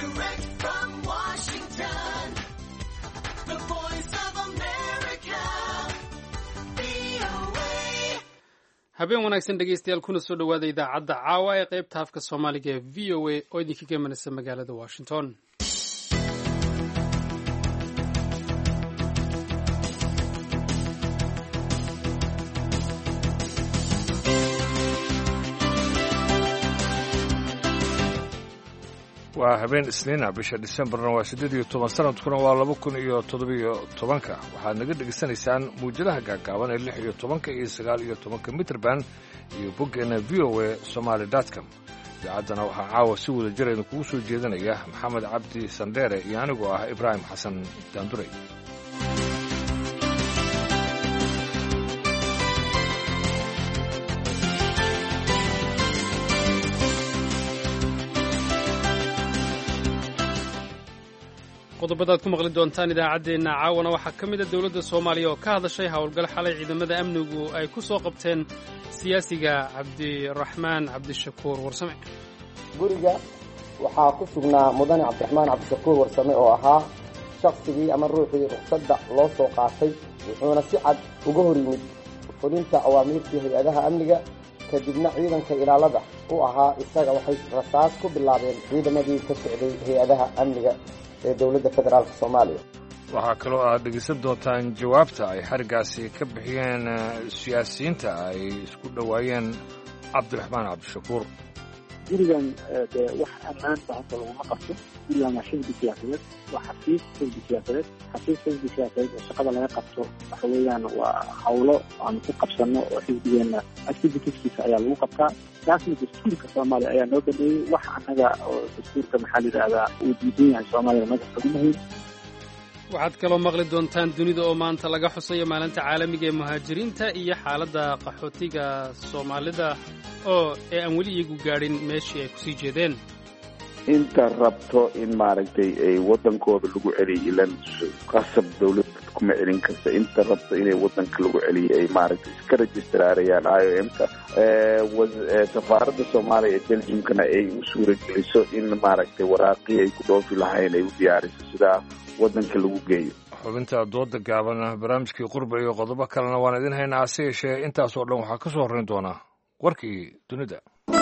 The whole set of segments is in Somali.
Direct from Washington, the voice of America, VOA. habeen wanaagsan dhegaystayaal kuna soo dhowaada idaacadda caawa ee qaybta afka soomaaliga ee v o a oo idinka gemanaysa magaalada washington. waa habeen isniina bisha Disembarna waa 18 sanadkuna waa 2017 waxaad naga dhegaysanaysaan muujadaha gaagaaban ee 16 iyo 19 mitrban iyo boggeena voasomali.com. idaacadana waxaa caawa si wada jir aynu kugu soo jeedinaya maxamed cabdi sandheere iyo anigoo ah ibraahim xasan daanduray. qodobadaad ku maqli doontaan idaacaddeenna caawana waxaa ka mid a dowladda soomaaliya oo ka hadashay howlgal xalay ciidamada amnigu ay ku soo qabteen siyaasiga cabdiraxmaan cabdishakuur warsame. guriga waxaa ku sugnaa mudane cabdiraxmaan cabdishakuur warsame oo ahaa shaqsigii ama ruuxii ruqsadda loo soo qaatay, wuxuuna si cad uga hor yimid fulinta awaamiirtii hay-adaha amniga. kadibna ciidanka ilaalada u ahaa isaga waxay rasaas ku bilaabeen ciidamadii ka socday hay-adaha amniga ee dowladda federaalka soomaaliya. waxaa kaloo aad dhegaysan doontaan jawaabta ay xarigaasi ka bixiyeen siyaasiyiinta ay isku dhowaayeen cabdiraxmaan cabdishakuur. gurigan dee wax ammaan bahasa laguma qabto. gurigan waa xisbi siyaasadeed, waa xafiis xisbi siyaasadeed. xafiis xisbi siyaasadeed oo shaqada laga qabto waxa weeyaan waa hawlo aanu ku qabsanno oo xisbigeenna activitieskiisa ayaa lagu qabtaa. taasna dastuurka soomaaliya ayaa noo baneeyey. wax annaga oo dastuurka maxaa la yidhaahdaa uu diidan yahay soomaaliya magac kagumahayn. waxaad kaloo maqli doontaan dunida oo maanta laga xusayo maalinta caalamiga ee muhaajiriinta iyo xaaladda qaxootiga soomaalida ee aan weli iyagu gaadhin meeshii ay kusii jeedeen. inta rabto in maaragtay ay waddankooda lagu celiyo ilan qasab dawladda kuma celin karta. inta rabto inay waddanka lagu celiyo ay maaragtay iska registraarayaan IOM-ka. safaaradda soomaaliya ee Belgiumkana ay u suurageliso in maaragtay waraaqii ay ku dhoofi lahayn ay u diyaariso sidaa waddanka lagu geeyo. xubinta dooda gaaban barnaamijkii qurba iyo qodobo kalena waan idin haynaa, hase yeeshee intaasoo dhan waxaa ka soo horrayn doonaa warkii dunida.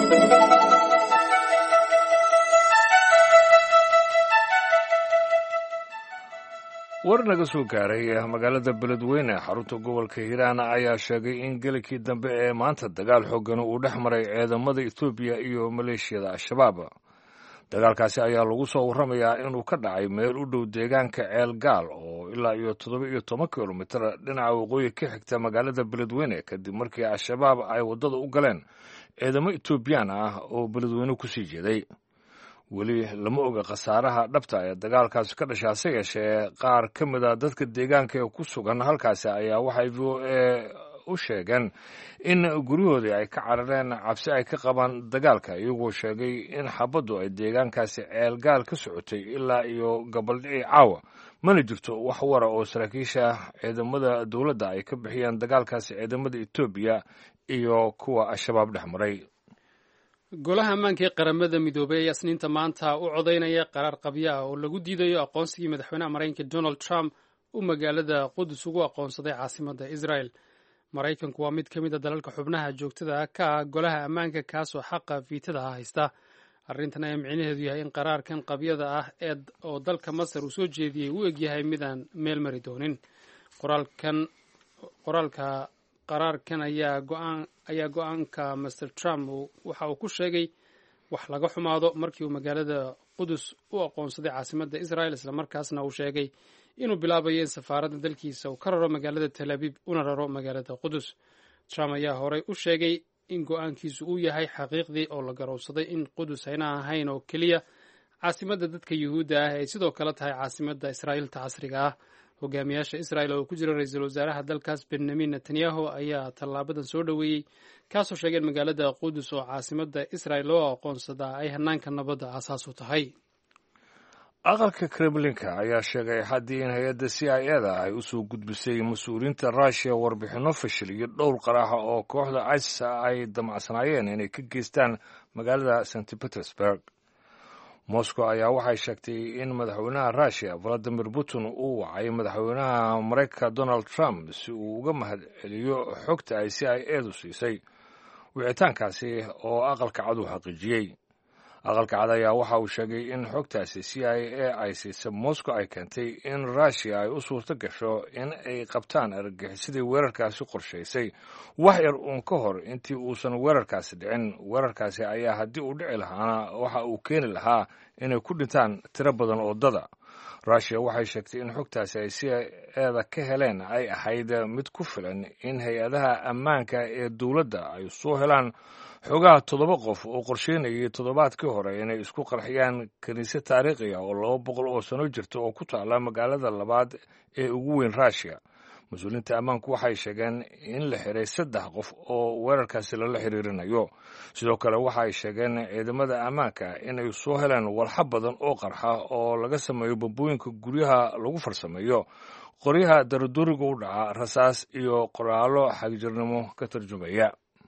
war naga soo gaaray magaalada beledweyne xarunta gobolka hiiraan ayaa sheegay in gelikii dambe ee maanta dagaal xoogan uu dhex maray ciidamada Etoobiya iyo maleeshiyada al-shabaab. dagaalkaasi ayaa lagu soo warramayaa inuu ka dhacay meel u dhow deegaanka ceelgaal oo ilaa iyo 17 kilomitir dhinaca waqooyi ka xigta magaalada beledweyne kadib markii al-shabaab ay waddada u galeen ciidamo Etoobiyaan ah oo beledweyne ku sii jeeday. weli lama oga khasaaraha dhabta ee dagaalkaasi ka dhashay, hase yeeshee qaar ka mid a dadka deegaanka ee ku sugan halkaasi ayaa waxay u sheegeen in guryahoodii ay ka carareen cabsi ay ka qabaan dagaalka, iyagoo sheegay in xabaddu ay deegaankaasi ceelgaal ka socotay ilaa iyo gabaldhicii caawa. mana jirto wax wara oo saraakiisha ciidamada dowladda ay ka bixiyeen dagaalkaasi ciidamada Etoobiya iyo kuwa al-shabaab dhex maray. golaha ammaanka ee qaramada midoobay ayaa isniinta maanta u codaynaya qaraar qabyo ah oo lagu diidayo aqoonsigii madaxweynaha maraykanka Donald Trump uu magaalada Qudus ugu aqoonsaday caasimadda Israel. maraykanku waa mid ka mid a dalalka xubnaha joogtada ka ah golaha ammaanka kaasoo xaqa fiitada haysta. arrintan ayaa micnaheedu yahay in qaraarkan qabyada ah oo dalka Masar uu soo jeediyey uu egyahay midaan meel mari doonin. qaraarkan ayaa go-aanka Mr. Trump waxa uu ku sheegay wax laga xumaado markii uu magaalada Qudus u aqoonsaday caasimadda Israel, isla markaasna uu sheegay inuu bilaabayo in safaaradda dalkiisa uu ka raro magaalada Tel Aviv una raro magaalada Qudus. Trump ayaa horey u sheegay in go-aankiisu uu yahay xaqiiqdii oo la garowsaday in Qudus ayna ahayn oo keliya caasimadda dadka Yuhuudda ah ay sidoo kale tahay caasimadda Israa'iilta casriga ah. hogaamiyaasha Israel oo ku jira ra'iisul wasaaraha dalkaas Benjamin Netanyahu ayaa tallaabadan soo dhoweeyey, kaasoo sheegay in magaalada Qudus oo caasimadda Israel loo aqoonsadaa ay hanaanka nabadda aasaas u tahay. aqalka Kremlinka ayaa sheegay haddii in hay-adda CIA-da ay u soo gudbisay mas-uuliyiinta Russia warbixinno fashil iyo dhowr qaraaxa oo kooxda ISIS ay damacsanaayeen inay ka geystaan magaalada St. Petersburg. moscow ayaa waxay sheegtay in madaxweynaha russiya valadimir putin uu wacay madaxweynaha maraykanka donald trump si uu uga mahad celiyo xogta ay c i edu siisay wicitaankaasi oo aqalka cad uu xaqiijiyey aqalka cad ayaa waxa uu sheegay in xogtaasi c i a ay siisay moscow ay keentay in russiya ay u suurto gasho in ay qabtaan argagixisadii weerarkaasi qorshaysay wax yar uun ka hor intii uusan weerarkaasi dhicin weerarkaasi ayaa haddii uu dhici lahaana waxa uu keeni lahaa inay ku dhintaan tiro badan oo dada russiya waxay sheegtay in xogtaasi ay c i eda ka heleen ay ahayd mid ku filan in hay-adaha ammaanka ee dowladda ay soo helaan xogaha 7 qof oo qorsheynayay toddobaadkii hore inay isku qarxiyaan kiniisad taariikhi ah oo 200 oo sano jirta oo ku taala magaalada labaad ee ugu weyn russiya mas-uuliyiinta ammaanku waxay sheegeen in la xiray 3 qof oo weerarkaasi lala xiriirinayo sidoo kale waxay sheegeen ciidamada ammaanka inay soo heleen walxa badan oo qarxa oo laga sameeyo bambooyinka guryaha lagu farsameeyo qoryaha daraduriga u dhaca rasaas iyo qoraallo xagjirnimo ka tarjumaya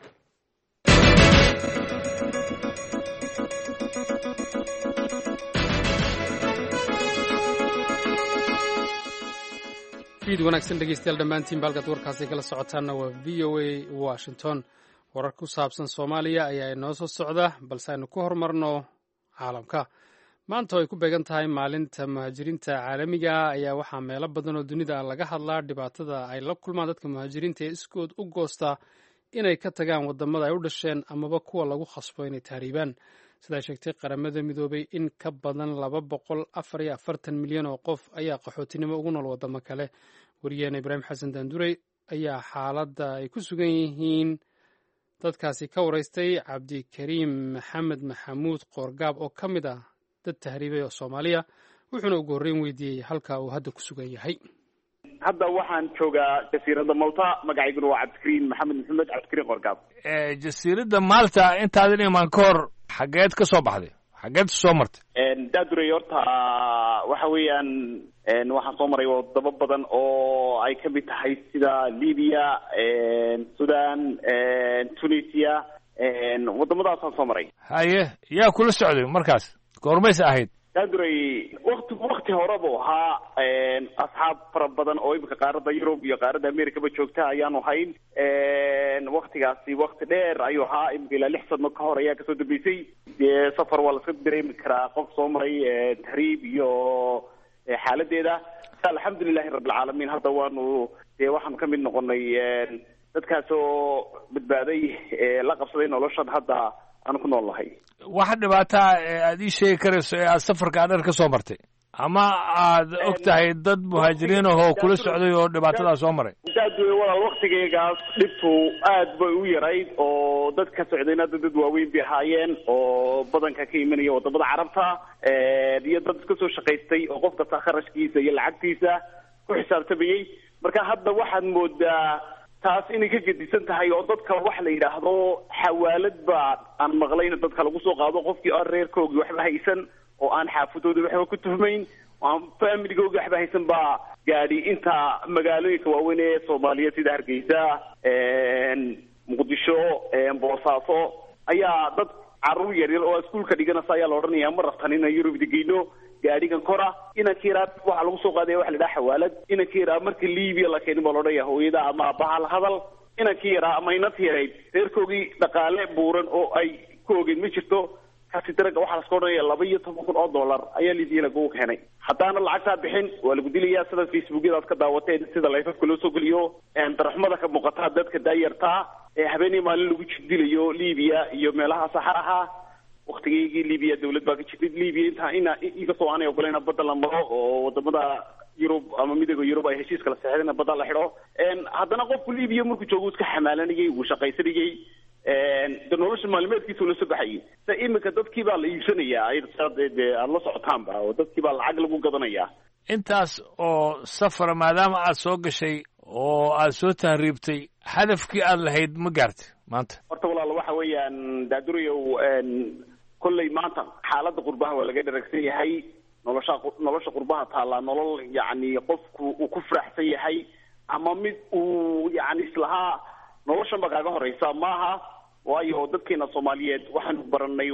fiid wanaagsan dhegeystayaal dhammaantiin baalkaad warkaasi kala socotaanna waa v o a washington warar ku saabsan soomaaliya ayaa inoo soo socda balse aynu ku horumarno caalamka maanta oo ay ku beegan tahay maalinta muhaajiriinta caalamiga ayaa waxaa meelo badan oo dunida laga hadlaa dhibaatada ay la kulmaan dadka muhaajiriinta ee iskood u goosta inay ka tagaan waddamada ay u dhasheen amaba kuwa lagu khasbo inay tahriibaan sidaa sheegtay qaramada midoobay in ka badan 244 milyan oo qof ayaa qaxootinimo ugu nool waddamo kale wariyaheena ibraahim xasan daandurey ayaa xaaladda ay ku sugan yihiin dadkaasi ka waraystay cabdikariim maxamed maxamuud qoorgaab oo ka mid ah dad tahriibay oo soomaaliya wuxuuna ugu horreyn weydiiyey halka uu hadda ku sugan yahay hadda waxaan joogaa jasiiradda malta magacayguna waa cabdikariim maxamed maxamed cabdikariim qoorgaab jasiiradda malta intaadan imaan ka hor xageed ka soo baxday xageed soo martay daadurey horta waxa weeyaan waxaan soo maray wadamo badan oo ay ka mid tahay sida libiya sudan tunisia wadamadaasaan soo maray haye yaa kula socday markaas goormaysa ahayd daadurey wakti hore buu ahaa asxaab fara badan oo imika qaaradda yurub iyo qaaradda americaba joogta ayaanu hayn waktigaasi wakti dheer ayuu ahaa imika ilaa 6 sano ka hor ayaa kasoo dambeysay dee safar waa laska dareemi karaa qof soo maray tahriib iyo xaaladeeda alxamdulilahi rabbilcaalamiin hadda waxaanu ka mid noqonay dadkaas oo badbaaday la qabsaday noloshan hadda aanu ku nool nahay waxa dhibaataa aad ii sheegi karayso ee aad safarka dheer ka soo martay ama aad og tahay dad muhaajiriin ahoo kula socday oo dhibaatadaa soo maray daadwey walaal waktigeygaas dhibtu aad bay u yarayd oo dad ka socdayna dad waaweyn bay ahaayeen oo badanka ka imanaya wadamada carabta iyo dad iska soo shaqaystay oo qof kasta kharashkiisa iyo lacagtiisa ku xisaabtamayey marka hadda waxaad moodaa taas inay ka gedisan tahay oo dadka wax la yidhaahdo xawaalad baa aan maqlayna dadka lagu soo qaado qofkii aan reerkoogii waxba haysan oo aan xaafadooda waxba ku tuhmayn oo aan familigooga waxba haysan baa gaadhi inta magaalooyinka waaweyn ee soomaaliyeed sida hargeysa muqdisho boosaaso ayaa dad carruur yaryar oo iskuulka dhiganaysa ayaa la odhanaya ma rabtan inaan yurub digeyno gaadhigan kora inanka yaraa waxaa lagu soo qaadaya waxa la dhaha xawaalad inanka yaraa marka libiya la keenin baa la odhanaya hooyada ama aabbaha la hadal inankii yaraa ama inanti yarayd reerkoogii dhaqaale buuran oo ay ku ogeen ma jirto kasi daraga waxaa laska odhanaya $12,000 ayaa libiya lagu keenay haddaana lacagtaa bixin waa lagu dilayaa sida facebookyada aad ka daawateen sida layfafka loo soo geliyo daraxmada ka muuqataa dadka daayartaa habeenii maalin lagu jidilayo libiya iyo meelaha saxaraha waktigeygii libiya dawlad baa ka jirtay libiya inkastoo aanay ogolayna badda la maro oo wadamada yurub ama midooda yurub ay heshiis kala saxeexdeen badda la xidho haddana qofku libiya markuu joogo iska xamaalanayay wuu shaqaysanayay de nolosha maalmeedkiisa ula soo baxayay sa imika dadkii baa la iibsanayaa aad la socotaanba oo dadkii baa lacag lagu gadanayaa intaas oo safara maadaama aad soo gashay oo aad soo tahriibtay hadafkii aad lahayd ma gaartay maanta horta walaal waxa weeyaan daadurayow kolley maanta xaaladda qurbaha waa laga dharagsan yahay nolosha qurbaha taallaa nolol yacni qofku uu ku faraxsan yahay ama mid uu yacni islahaa noloshan ba kaaga horeysa maaha waayo dadkeena Soomaaliyeed waxaan baranay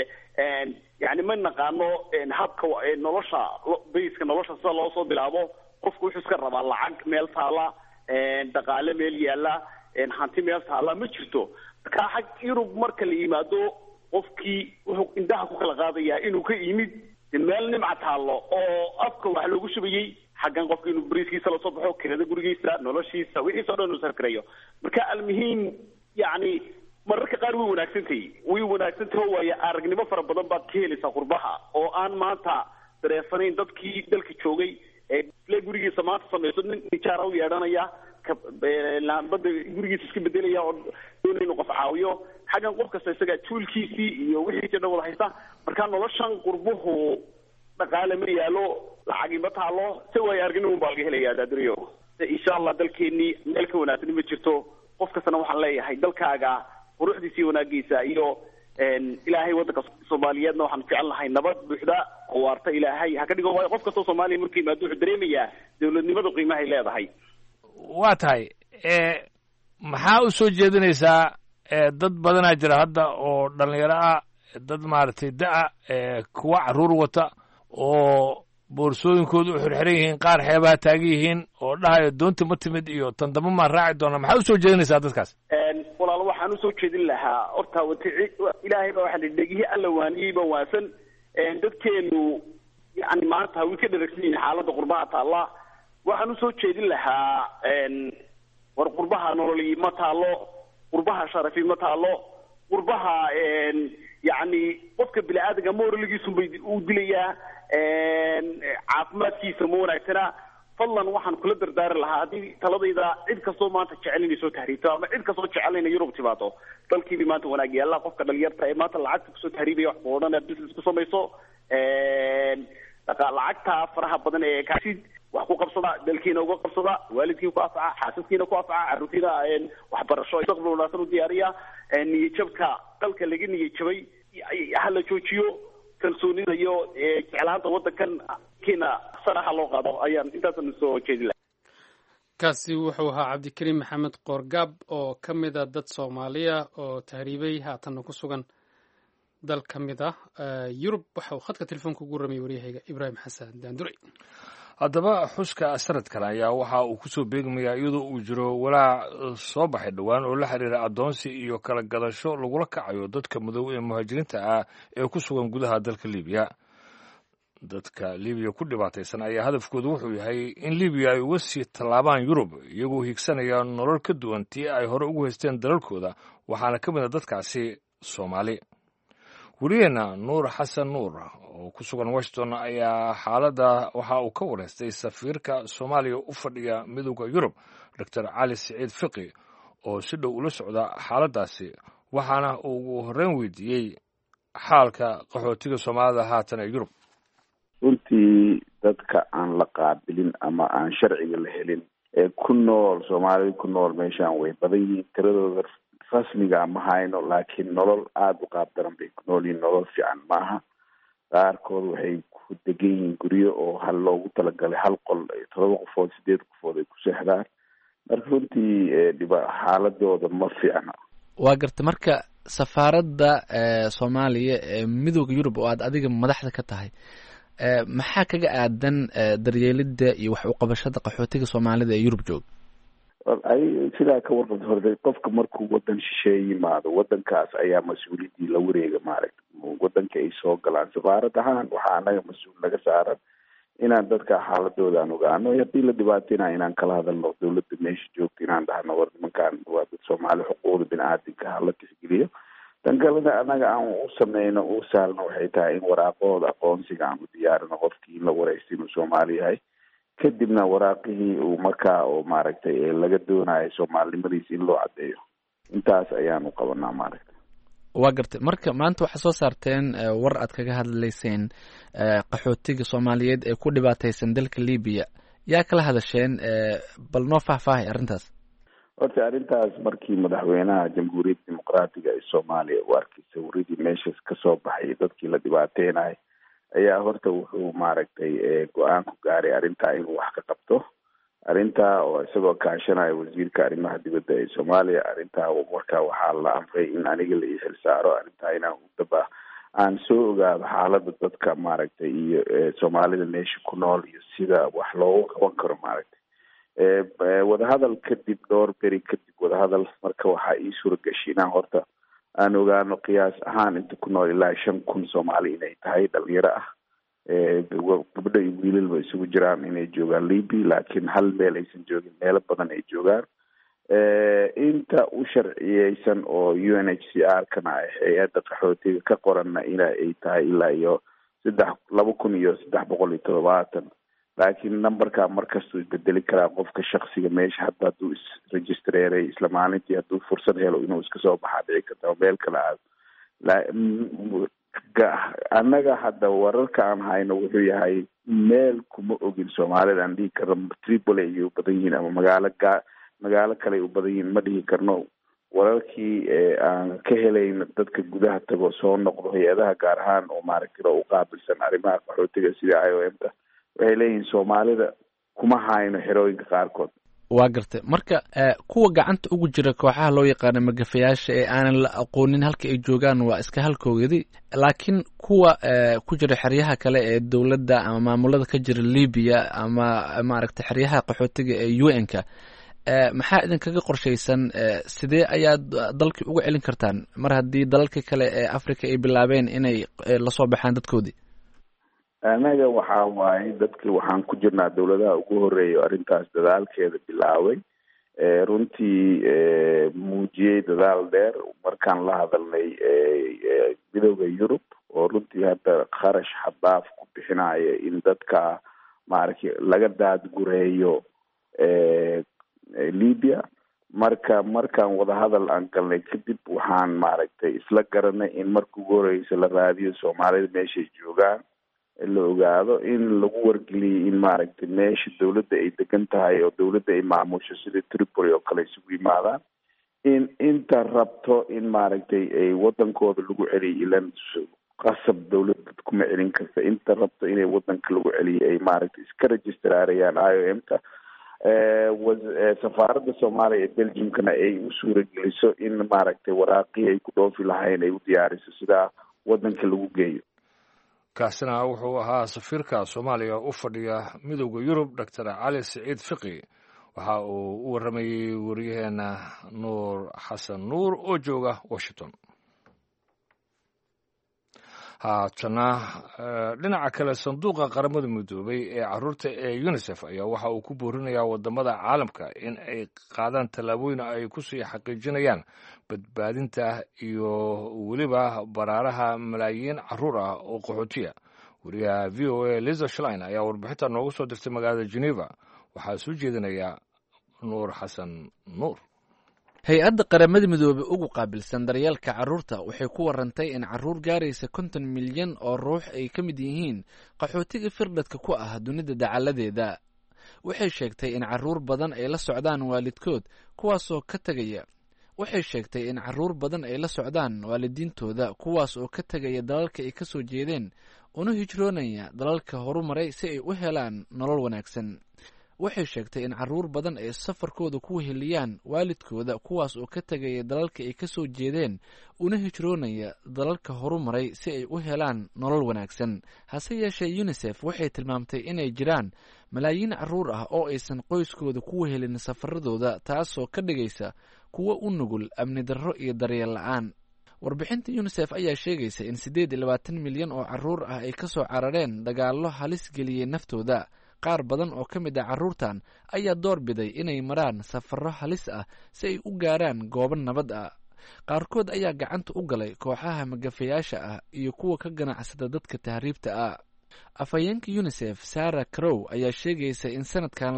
yani ma naqaano habka nolosha bayska nolosha sida loo soo bilaabo qofku wuxuu iska rabaa lacag meel taala dhaqaale meel yaala hanti meel taala ma jirto ka xaq Yurub marka la yimaado qofkii wuxuu indhaha ku kala qaadayaa inuu ka yimid meel nimca taalo oo afka wax loogu shubayay xagan qofkii inuu bariiskiisa la soo baxo kirada gurigiisa noloshiisa wixii soo dhan uu sarkareeyo marka almuhiim yani mararka qaar way wanaagsantahay waayo aragnimo fara badan baad ka helaysaa qurbaha oo aan maanta dareefanayn dadkii dalka joogay ee gurigiisa maanta samayso nin nijaara u yeedhanaya laambada gurigiisa iska bedelaya oo doonaya inuu qof caawiyo xagan qof kasta isaga tuulkiisii iyo wixii dhan wada haysta marka noloshan qurbuhu dhaqaale ma yaalo lacag ma taalo si way aragnimo baa laga helayaa daadriyo insha Allah dalkeeni meel ka wanaagsan ma jirto qof kastana waxaan leeyahay dalkaaga quruxdiisa wanaagiisa iyo ilaahay wadanka Soomaaliyeedna waxaan jecelnahay nabad buuxda oo waarta ilaahay ha ka dhigo waayo qof kasta Soomaaliya markii ma wuxuu dareemayaa dawladnimada qiimaha ay leedahay waa tahay maxaa u soo jeedinaysaa dad badanaa jira hadda oo dhalinyaro ah dad maaragtay da'a kuwa caruur wata oo boorsooyinkoodu u xirxiran yihiin qaar xeebaha taagan yihiin oo dhahayo doonta ma timid iyo tandamo maan raaci doona maxaa u soo jeedinaysaa dadkaas walaal waxaan u soo jeedin lahaa horta ilaahay baa waxa dhigay alla waaniyba waasan dadkeenu yani maanta way ka dharagsan yihiin xaaladda qurbaha taala waxaan u soo jeedin lahaa war qurbaha nololi ma taalo qurbaha sharafi ma taalo qurbaha yani qofka bini'aadamka moraligiisu bay u dilayaa caafimaadkiisa ma wanaagsana fadlan waxaan kula dardaaran lahaa haddii taladayda cid kastoo maanta jecel inay soo tahriibto ama cid kastoo jecel inay Yurub timaado dalkiiba maanta wanaag yaalla qofka dhalinyarta ee maanta lacagta kusoo tahriibaya wax badan business ku samayso lacagta faraha badan ee kaasid wax ku qabsada dalkiina uga qabsada waalidkii ku afaa xaasaskiina ku afaa caruurtiina waxbarasho mustaqbal wanaagsan u diyaariya niyadjabka dalka laga niyadjabay hala joojiyo kalsoonida iyo jeclaanta wadankan kiina saraha loo qaado ayaan intaasan soo jeedin kaasi wuxuu ahaa cabdikariim maxamed qoorgaab oo ka mid a dad Soomaaliya oo tahriibay haatanna ku sugan dal ka mid ah Yurub waxa uu khadka telefoonka ugu ramay wariyahayga Ibraahim Xasan Daandure haddaba xuska sanadkan ayaa waxa uu ku soo beegmayaa iyadoo uu jiro walaac soo baxay dhowaan oo la xiriira addoonsi iyo kala gadasho lagula kacayo dadka madow ee muhaajiriinta ah ee ku sugan gudaha dalka Liibiya dadka Liibiya ku dhibaataysan ayaa hadafkoodu wuxuu yahay in Liibiya ay uga sii tallaabaan Yurub iyagoo higsanaya nolol ka duwan tii ay hore ugu haysteen dalalkooda waxaana ka mid ah dadkaasi Soomaali wariyeena Nuur Xasan Nuur oo ku sugan Washington ayaa xaaladda waxa uu ka wareystay safiirka Soomaaliya u fadhiya midowga Yurub Dr. Cali Saciid Fiqi oo si dhow ula socda xaaladdaasi waxaana uu ugu horreyn weydiiyey xaalka qaxootiga Soomaalida haatan ee Yurub runtii dadka aan la qaabilin ama aan sharciga la helin ee ku nool Soomaalida ku nool meeshaan way badan yihiin tiradooda rasmiga ma hayno laakiin nolol aada u qaab daran bay ku nool yihiin nolol fiican maaha qaarkood waxay ku degan yihiin guryo oo hal loogu talagalay hal qol 7 qofood 8 qofood ay ku seexdaan marka runtii xaaladooda ma fiicna waa garta marka safaaradda Soomaaliya ee midowga Yurub oo aad adiga madaxda ka tahay maxaa kaga aadan daryeelida iyo wax u qabashada qaxootiga Soomaalida ee Yurub joog ay sidaa ka warqabta horday qofka markuu wadan shisheeye yimaado wadankaas ayaa mas-uuliyadii la wareega maaragta wadanka ay soo galaan safaarad ahaan waxaa anaga mas-uul naga saaran inaan dadka xaaladooda aan ogaano haddii la dhibaateynayo inaan kala hadalno dawladda meesha joogta inaan dhahno war nimankaan waa dad Soomaali xuquuqda bini'aadamka hala tixgeliyo tan kalena anaga aan u sameyno u saarno waxay tahay in waraaqahooda aqoonsiga aan u diyaarino qofkii in la wareysta inuu Soomaali yahay kadibna waraaqihii uu markaa oo maaragtay laga doonayo Soomaalinimadiisa in loo cadeeyo intaas ayaanu qabanaa maaragtay waa gartay marka maanta waxaa soo saarteen war aad kaga hadlayseen qaxootiga Soomaaliyeed ee ku dhibaataysan dalka Liibiya yaa kala hadasheen bal noo faahfaahay arrintaas horta arrintaas markii madaxweynaha jamhuuriyadda dimuqraadiga ee Soomaaliya uu arkay sawiradii meeshaas ka soo baxay dadkii la dhibaateynayo ayaa horta wuxuu maaragtay go-aan ku gaaray arrintaa inuu wax ka qabto arrintaa oo isagoo kaashanaya wasiirka arrimaha dibadda ee soomaaliya. arrintaa marka waxaa la amray in aniga la ii xilsaaro arrintaa inaan udaba aan soo ogaado xaaladda dadka maaragtay iyo soomaalida meesha ku nool iyo sida wax loogu qaban karo maaragtay. wadahadal kadib dhowr beri kadib wadahadal marka waxaa ii suura gashay inaan horta aan ogaano qiyaas ahaan inta ku nool ilaa 5,000 Soomaali inay tahay dhalinyaro ah. gabdho iyo wiilalba isugu jiraan inay joogaan Libya, laakiin hal meel aysan joogin, meelo badan ay joogaan. inta u sharciyeysan oo UNHCR kana ah hay-adda qaxootiga ka qoranna ina ay tahay ilaa iyo 2,370. laakiin numberka markastuu isbedeli karaa qofka shaksiga meesha hadda hadduu isregistereeray isla maalintii hadduu fursad helo inuu iska soo baxaa dhici karta meel kale aado. annaga hadda wararka aan hayno wuxuu yahay meel kuma ogin soomaalida aan dhihi karno Tripoli ay u badan yihiin ama magaalo kale ay u badan yihiin ma dhihi karno. wararkii aan ka helayno dadka gudaha tago soo noqdo hay-adaha gaar ahaan oo maaragtay u qaabilsan arrimaha qaxootiga sida IOM-ta waxay leeyihiin soomaalida kuma hayno xerooyinka qaarkood. waa gartay marka kuwa gacanta ugu jira kooxaha loo yaqaano magafayaasha ee aanan la aqoonin halka ay joogaan waa iska halkoodii, laakiin kuwa ku jira xeryaha kale ee dowladda ama maamulada ka jira Libya ama maaragtay xeryaha qaxootiga ee UN-ka maxaa idinkaga qorshaysan? sidee ayaad dalkii uga celin kartaan mar haddii dalalka kale ee Afrika ay bilaabeen inay la soo baxaan dadkoodii? anaga waxaa waaye dadkii waxaan ku jirnaa dowladaha ugu horeeya arrintaas dadaalkeeda bilaabay. runtii muujiyey dadaal dheer markaan la hadalnay midowda Yurub oo runtii hadda kharash xadaaf ku bixinaya in dadka maaragtay laga daadgureeyo Libya. markaan wadahadal aan galnay kadib waxaan maaragtay isla garanay in marka ugu horeysa la raadiyo soomaalida meeshay joogaan, la ogaado in lagu wargeliyay in maaragtay meesha dawladda ay degan tahay oo dawladda ay maamusho sida Tripoli oo kale isugu yimaadaan. inta rabto in maaragtay ay wadankooda lagu celiyo ilan qasab dawladda kuma celin karta. inta rabto inay wadanka lagu celiyo ay maaragtay iska registerarayaan IOM-ka. safaaradda Soomaaliya ee Belgium-kana ay u suurageliso in maaragtay waraaqii ay ku dhoofi lahayn ay u diyaariso sidaa wadanka lagu geeyo. kaasina wuxuu ahaa safiirka Soomaaliya u fadhiya midowda Yurub Dr. Cali Saciid Fiqi. waxa uu u waramayay wariyaheena Nuur Xasan Nuur oo jooga Washington. haatana dhinaca kale sanduuqa qaramada midoobay ee caruurta ee UNICEF ayaa waxa uu ku boorinayaa wadamada caalamka in ay qaadaan tallaabooyin ay ku sii xaqiijinayaan badbaadinta iyo weliba baraaraha malaayiin caruur ah oo qaxootiya. wariyaha VOA Lisa Schlein ayaa warbixinta noogu soo dirtay magaalada Geneva. waxaa soo jeedinaya Nuur Xasan Nuur. hay-adda qaramada midoobey ugu qaabilsan daryeelka carruurta waxay ku warantay in carruur gaaraysa 50 milyan oo ruux ay ka mid yihiin qaxootiga firdhadka ku ah dunida dacaladeeda. waxay sheegtay in carruur badan ay la socdaan waalidkood kuwaasoo ka tegaya waxay sheegtay in carruur badan ay la socdaan waalidiintooda kuwaas oo ka tegaya dalalka ay ka soo jeedeen una hijroonaya dalalka horumaray si ay u helaan nolol wanaagsan. waxay sheegtay in carruur badan ay safarkooda ku weheliyaan waalidkooda kuwaas oo ka tegaya dalalka ay ka soo jeedeen una hijroonaya dalalka horumaray si ay u helaan nolol wanaagsan. hase yeeshee UNICEF waxay tilmaamtay inay jiraan malaayiin carruur ah oo aysan qoyskooda ku wehelin safaradooda, taasoo ka dhigaysa kuwo u nugul amni darro iyo daryeel la'aan. warbixinta UNICEF ayaa sheegaysa in 28 milyan oo carruur ah ay ka soo carareen dagaallo halis geliyey naftooda. qaar badan oo ka mid ah carruurtan ayaa door biday inay maraan safarro halis ah si ay u gaaraan goobo nabad ah. qaarkood ayaa gacanta u galay kooxaha magafayaasha ah iyo kuwa ka ganacsada dadka tahriibta ah. afhayeenka UNICEF Sarah Crow ayaa sheegaysa in sanadkan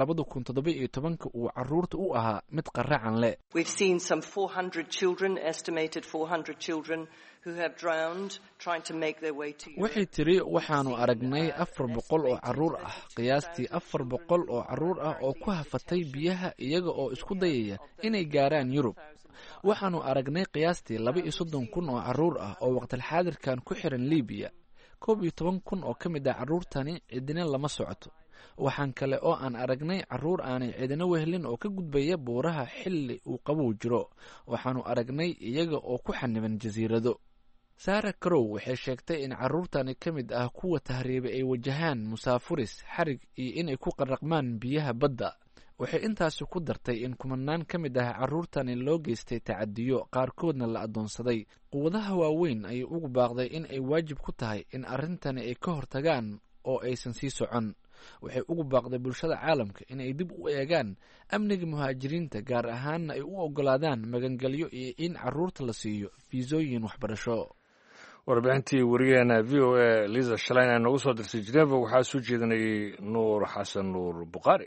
2017 uu carruurta u ahaa mid qaracan leh. We've seen some 400 children, estimated 400 children who have drowned trying to make their way to Europe. waxay tiri waxaanu aragnay 400 oo carruur ah, qiyaastii 400 oo carruur ah oo ku hafatay biyaha iyaga oo isku dayaya inay gaaraan Yurub. waxaanu aragnay qiyaastii 32,000 oo carruur ah oo waqti xaadirkan ku xiran Libya. 12,000 oo ka mid ah carruurtani cidina lama socoto. waxaan kale oo aan aragnay carruur aanay cidina wehelin oo ka gudbaya buuraha xilli uu qabow jiro. waxaanu aragnay iyaga oo ku xaniban jasiirado. Sara Crow waxay sheegtay in carruurtani ka mid ah kuwa tahriibay ay wajahaan musaafuris, xarig iyo inay ku qarraqmaan biyaha badda. waxay intaasi ku dartay in kumanaan ka mid ah carruurtani loo geystay tacadiyo, qaarkoodna la addoonsaday. quwadaha waaweyn ayay ugu baaqday in ay waajib ku tahay in arrintani ay ka hortagaan oo aysan sii socon. waxay ugu baaqday bulshada caalamka inay dib u eegaan amniga muhaajiriinta, gaar ahaanna ay u oggolaadaan magangelyo iyo in carruurta la siiyo fiisooyin waxbarasho. warbixintii wariyaheena v o a liza shalayn ee noogu soo dirsay Geneva waxaa soo jeedinayay nuur xasan nuur buqaari.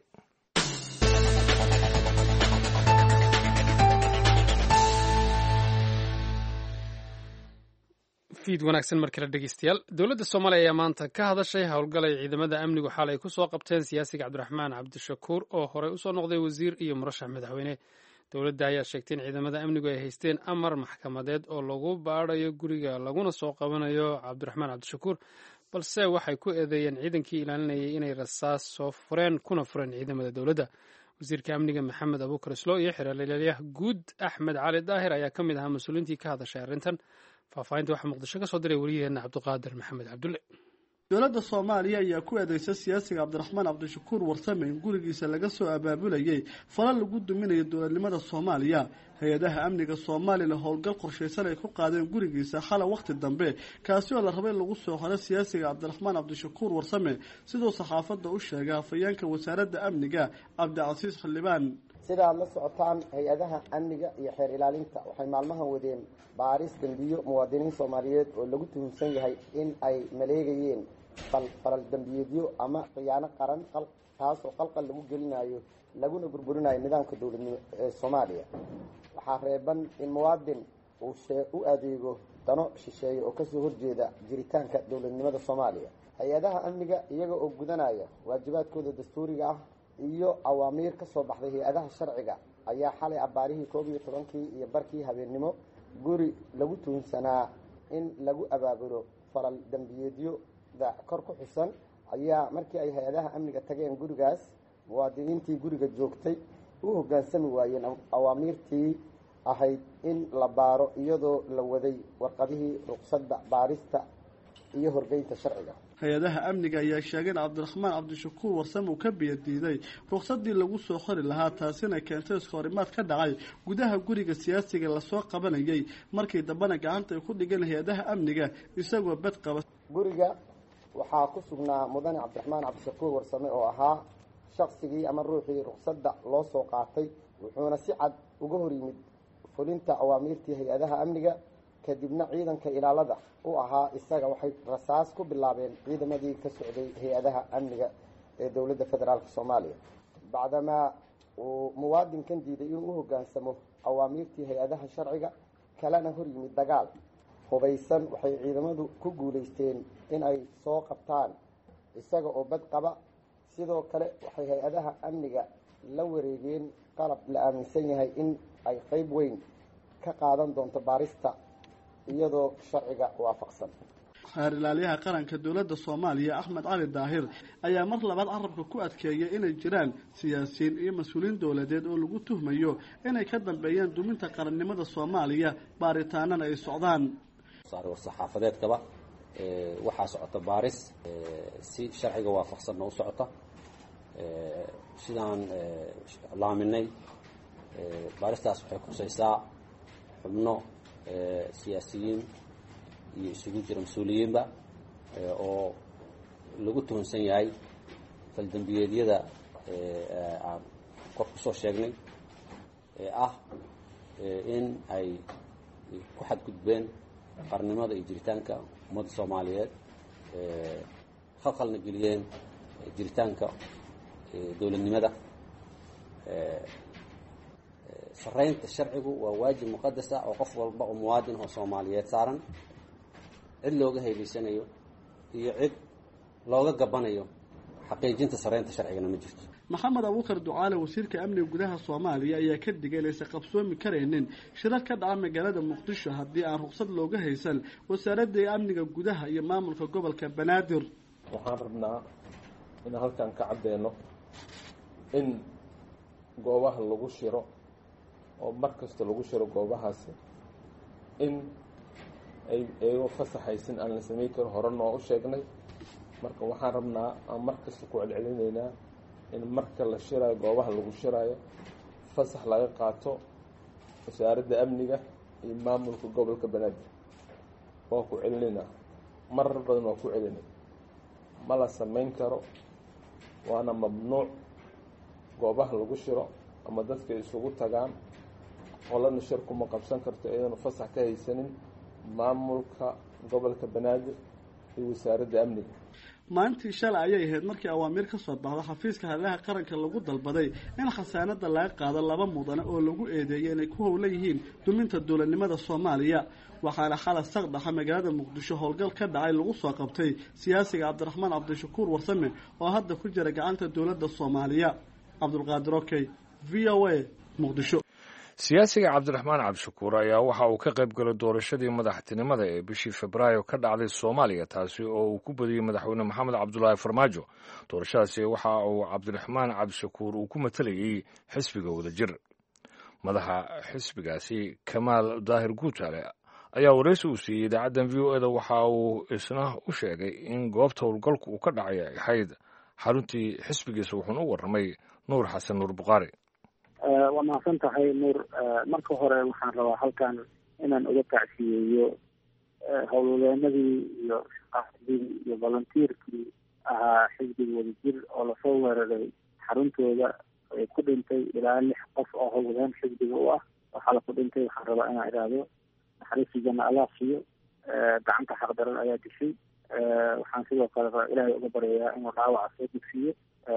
fiid wanaagsan mar kale dhegeystayaal. dowladda soomaaliya ayaa maanta ka hadashay howlgalay ciidamada amnigu xalay ku soo qabteen siyaasiga cabdiraxmaan cabdishakuur oo horey usoo noqday wasiir iyo murashax madaxweyne. dowladda ayaa sheegtay in ciidamada amnigu ay haysteen amar maxkamadeed oo lagu baadhayo guriga laguna soo qabanayo cabdiraxmaan cabdishakuur, balse waxay ku eedeeyeen ciidankii ilaalinayay inay rasaas soo fureen kuna fureen ciidamada dowladda. wasiirka amniga maxamed abuukar islo iyo xeeralyaha guud axmed cali daahir ayaa ka mid ahaa mas-uuliintii ka hadashay arrintan. faahfaahinta waxaa muqdisho ka soo diray wariyaheenna cabdiqaadir maxamed cabdulle. dowladda soomaaliya ayaa ku eedeysay siyaasiga cabdiraxmaan cabdishakuur warsame in gurigiisa laga soo abaabulayay falal lagu duminayo dowladnimada soomaaliya. hay-adaha amniga soomaalila howlgal qorshaysan ay ku qaadeen gurigiisa xala wakhti dambe, kaasi oo la rabay in lagu soo xiro siyaasiga cabdiraxmaan cabdishakuur warsame, siduu saxaafadda u sheegay hafayeenka wasaaradda amniga cabdicasiis xildhibaan. sida aad la socotaan, hay-adaha amniga iyo xeer ilaalinta waxay maalmahan wadeen baaris dambiyo muwaadiniin soomaaliyeed oo lagu tuhunsan yahay in ay maleegayeen falal dambiyeedyo ama khiyaano qaran, taasoo qalqal lagu gelinayo laguna burburinayo nidaamka dowladnimo ee soomaaliya. waxaa reeban in muwaadin uu u adeego dano shisheeye oo kasoo horjeeda jiritaanka dowladnimada soomaaliya. hay-adaha amniga iyaga oo gudanaya waajibaadkooda dastuuriga ah iyo awaamiir ka soo baxday hay-adaha sharciga ayaa xalay abbaarihii 11:00 iyo barkii habeennimo guri lagu tuhunsanaa in lagu abaabulo falal dambiyeedyoda kor ku xusan ayaa markii ay hay-adaha amniga tageen gurigaas, muwaadiniintii guriga joogtay u hoggaansami waayeen awaamiirtii ahayd in la baaro iyadoo la waday warqadihii ruqsadda baarista iyo horgeynta sharciga. hay-adaha amniga ayaa sheegay in cabdiraxmaan cabdishakuur warsame uu ka biyadiiday ruqsaddii lagu soo xori lahaa, taasina keentay iskahorimaad ka dhacay gudaha guriga siyaasiga lasoo qabanayay. markii dambena gacanta ay ku dhigeen hay-adaha amniga isagoo bed qaba. guriga waxaa ku sugnaa mudane cabdiraxmaan cabdishakuur warsame oo ahaa shaqsigii ama ruuxii ruqsadda loo soo qaatay, wuxuuna si cad uga hor yimid fulinta awaamiirtii hay-adaha amniga. kadibna ciidanka ilaalada u ahaa isaga waxay rasaas ku bilaabeen ciidamadii ka socday hay-adaha amniga ee dowladda federaalk soomaaliya. bacdamaa uu muwaadinkan diiday inuu u hoggaansamo awaamiirtii hay-adaha sharciga kalena hor yimid dagaal hubaysan, waxay ciidamadu ku guulaysteen in ay soo qabtaan isaga oo bad qaba. sidoo kale waxay hay-adaha amniga la wareegeen qalab la aaminsan yahay in ay qayb weyn ka qaadan doonto baarista iyadoo sharciga waafaqsan. xeer ilaalyaha qaranka dowladda soomaaliya axmed cali daahir ayaa mar labaad carabka ku adkeeyay inay jiraan siyaasiyiin iyo mas-uuliyiin dowladeed oo lagu tuhmayo inay ka dambeeyeen duminta qarannimada soomaaliya, baaritaanana ay socdaan. war-saxaafadeedkaba waxaa socota baaris si sharciga waafaqsanna u socota. sidaan laaminay baaristaas waxay khusaysaa xubno siyaasiyiin iyo isugu jira mas-uuliyiinba oo lagu tuhunsan yahay faldambiyeedyada aan kor ku soo sheegnay ee ah in ay ku xadgudbeen qarnimada iyo jiritaanka ummadda soomaaliyeed, khalkhalna geliyeen jiritaanka dowladnimada. saraynta sharcigu waa waajib muqadasa oo qof walba oo muwaadin oo soomaaliyeed saaran. cid looga haybaysanayo iyo cid looga gabanayo xaqiijinta saraynta sharcigana ma jirto. maxamed abuukar ducaale wasiirka amniga gudaha soomaaliya ayaa ka digay inaysan qabsoomi karaynin shirar ka dhaca magaalada muqdisho haddii aan ruqsad looga haysan wasaaradda amniga gudaha iyo maamulka gobolka banaadir. waxaan rabnaa in halkan ka caddeeno in goobaha lagu shiro oo mar kasta lagu shiro goobahaasi in ay iyagoo fasaxaysin aan la samayn karo horena oo u sheegnay. marka waxaan rabnaa aan mar kasta ku celcelinaynaa in marka la shiraayo goobaha lagu shiraayo fasax laga qaato wasaaradda amniga iyo maamulka gobolka banaadir. waa ku celinayna marar badan waa ku celinay, ma la samayn karo, waana mamnuuc goobaha lagu shiro ama dadka isugu tagaan qolana shir kuma qabsan karto iyadana fasax ka haysanin maamulka gobolka banaadir iyo wasaaradda amniga. maalintii shalay ayay ahayd markii awaamiir ka soo baxda xafiiska hadlaha qaranka lagu dalbaday in khasaanada laga qaado 2 mudane oo lagu eedeeyay inay ku howlan yihiin duminta dowladnimada Soomaaliya. waxaana xalay saqdaxa magaalada Muqdisho howlgal ka dhacay lagu soo qabtay siyaasiga Cabdiraxmaan Cabdishakuur Warsame oo hadda ku jira gacanta dowladda Soomaaliya. Cabdulqaadir Okey, VOA, Muqdisho. siyaasiga cabdiraxmaan cabdishakuur ayaa waxa uu ka qayb galay doorashadii madaxtinimada ee bishii Febraayo ka dhacday Soomaaliya, taasi oo uu ku badiyey madaxweyne maxamed cabdulaahi farmaajo. doorashadaasi waxa uu cabdiraxmaan cabdishakuur uu ku matalayay xisbiga wadajir. madaxa xisbigaasi Kamaal Daahir Guutaale ayaa wareysi uu siiyey idaacaddan VOA-da waxa uu isna u sheegay in goobta howlgalku uu ka dhacay ay ahayd xaruntii xisbigiisa. wuxuuna u warramay Nuur Xasan Nuur Buqaari. waa mahadsan tahay Nuur. marka hore waxaan rabaa halkan inaan uga tacsiyeeyo howlwadeenadii iyo shaqaalihii iyo volunteerkii ahaa xisbiga wadajir oo lasoo weeraray xaruntooda ay ku dhintay ilaa 6 qof oo howlwadeen xisbiga u ah. waxaa la ku dhintay waxaan rabaa inaan idhaahdo naxariistii janna Allah siiyo. gacanta xaqdaran ayaa dishay. waxaan sidoo kale ilaahay uga baryayaa inuu dhaawaca soo dugsiyo.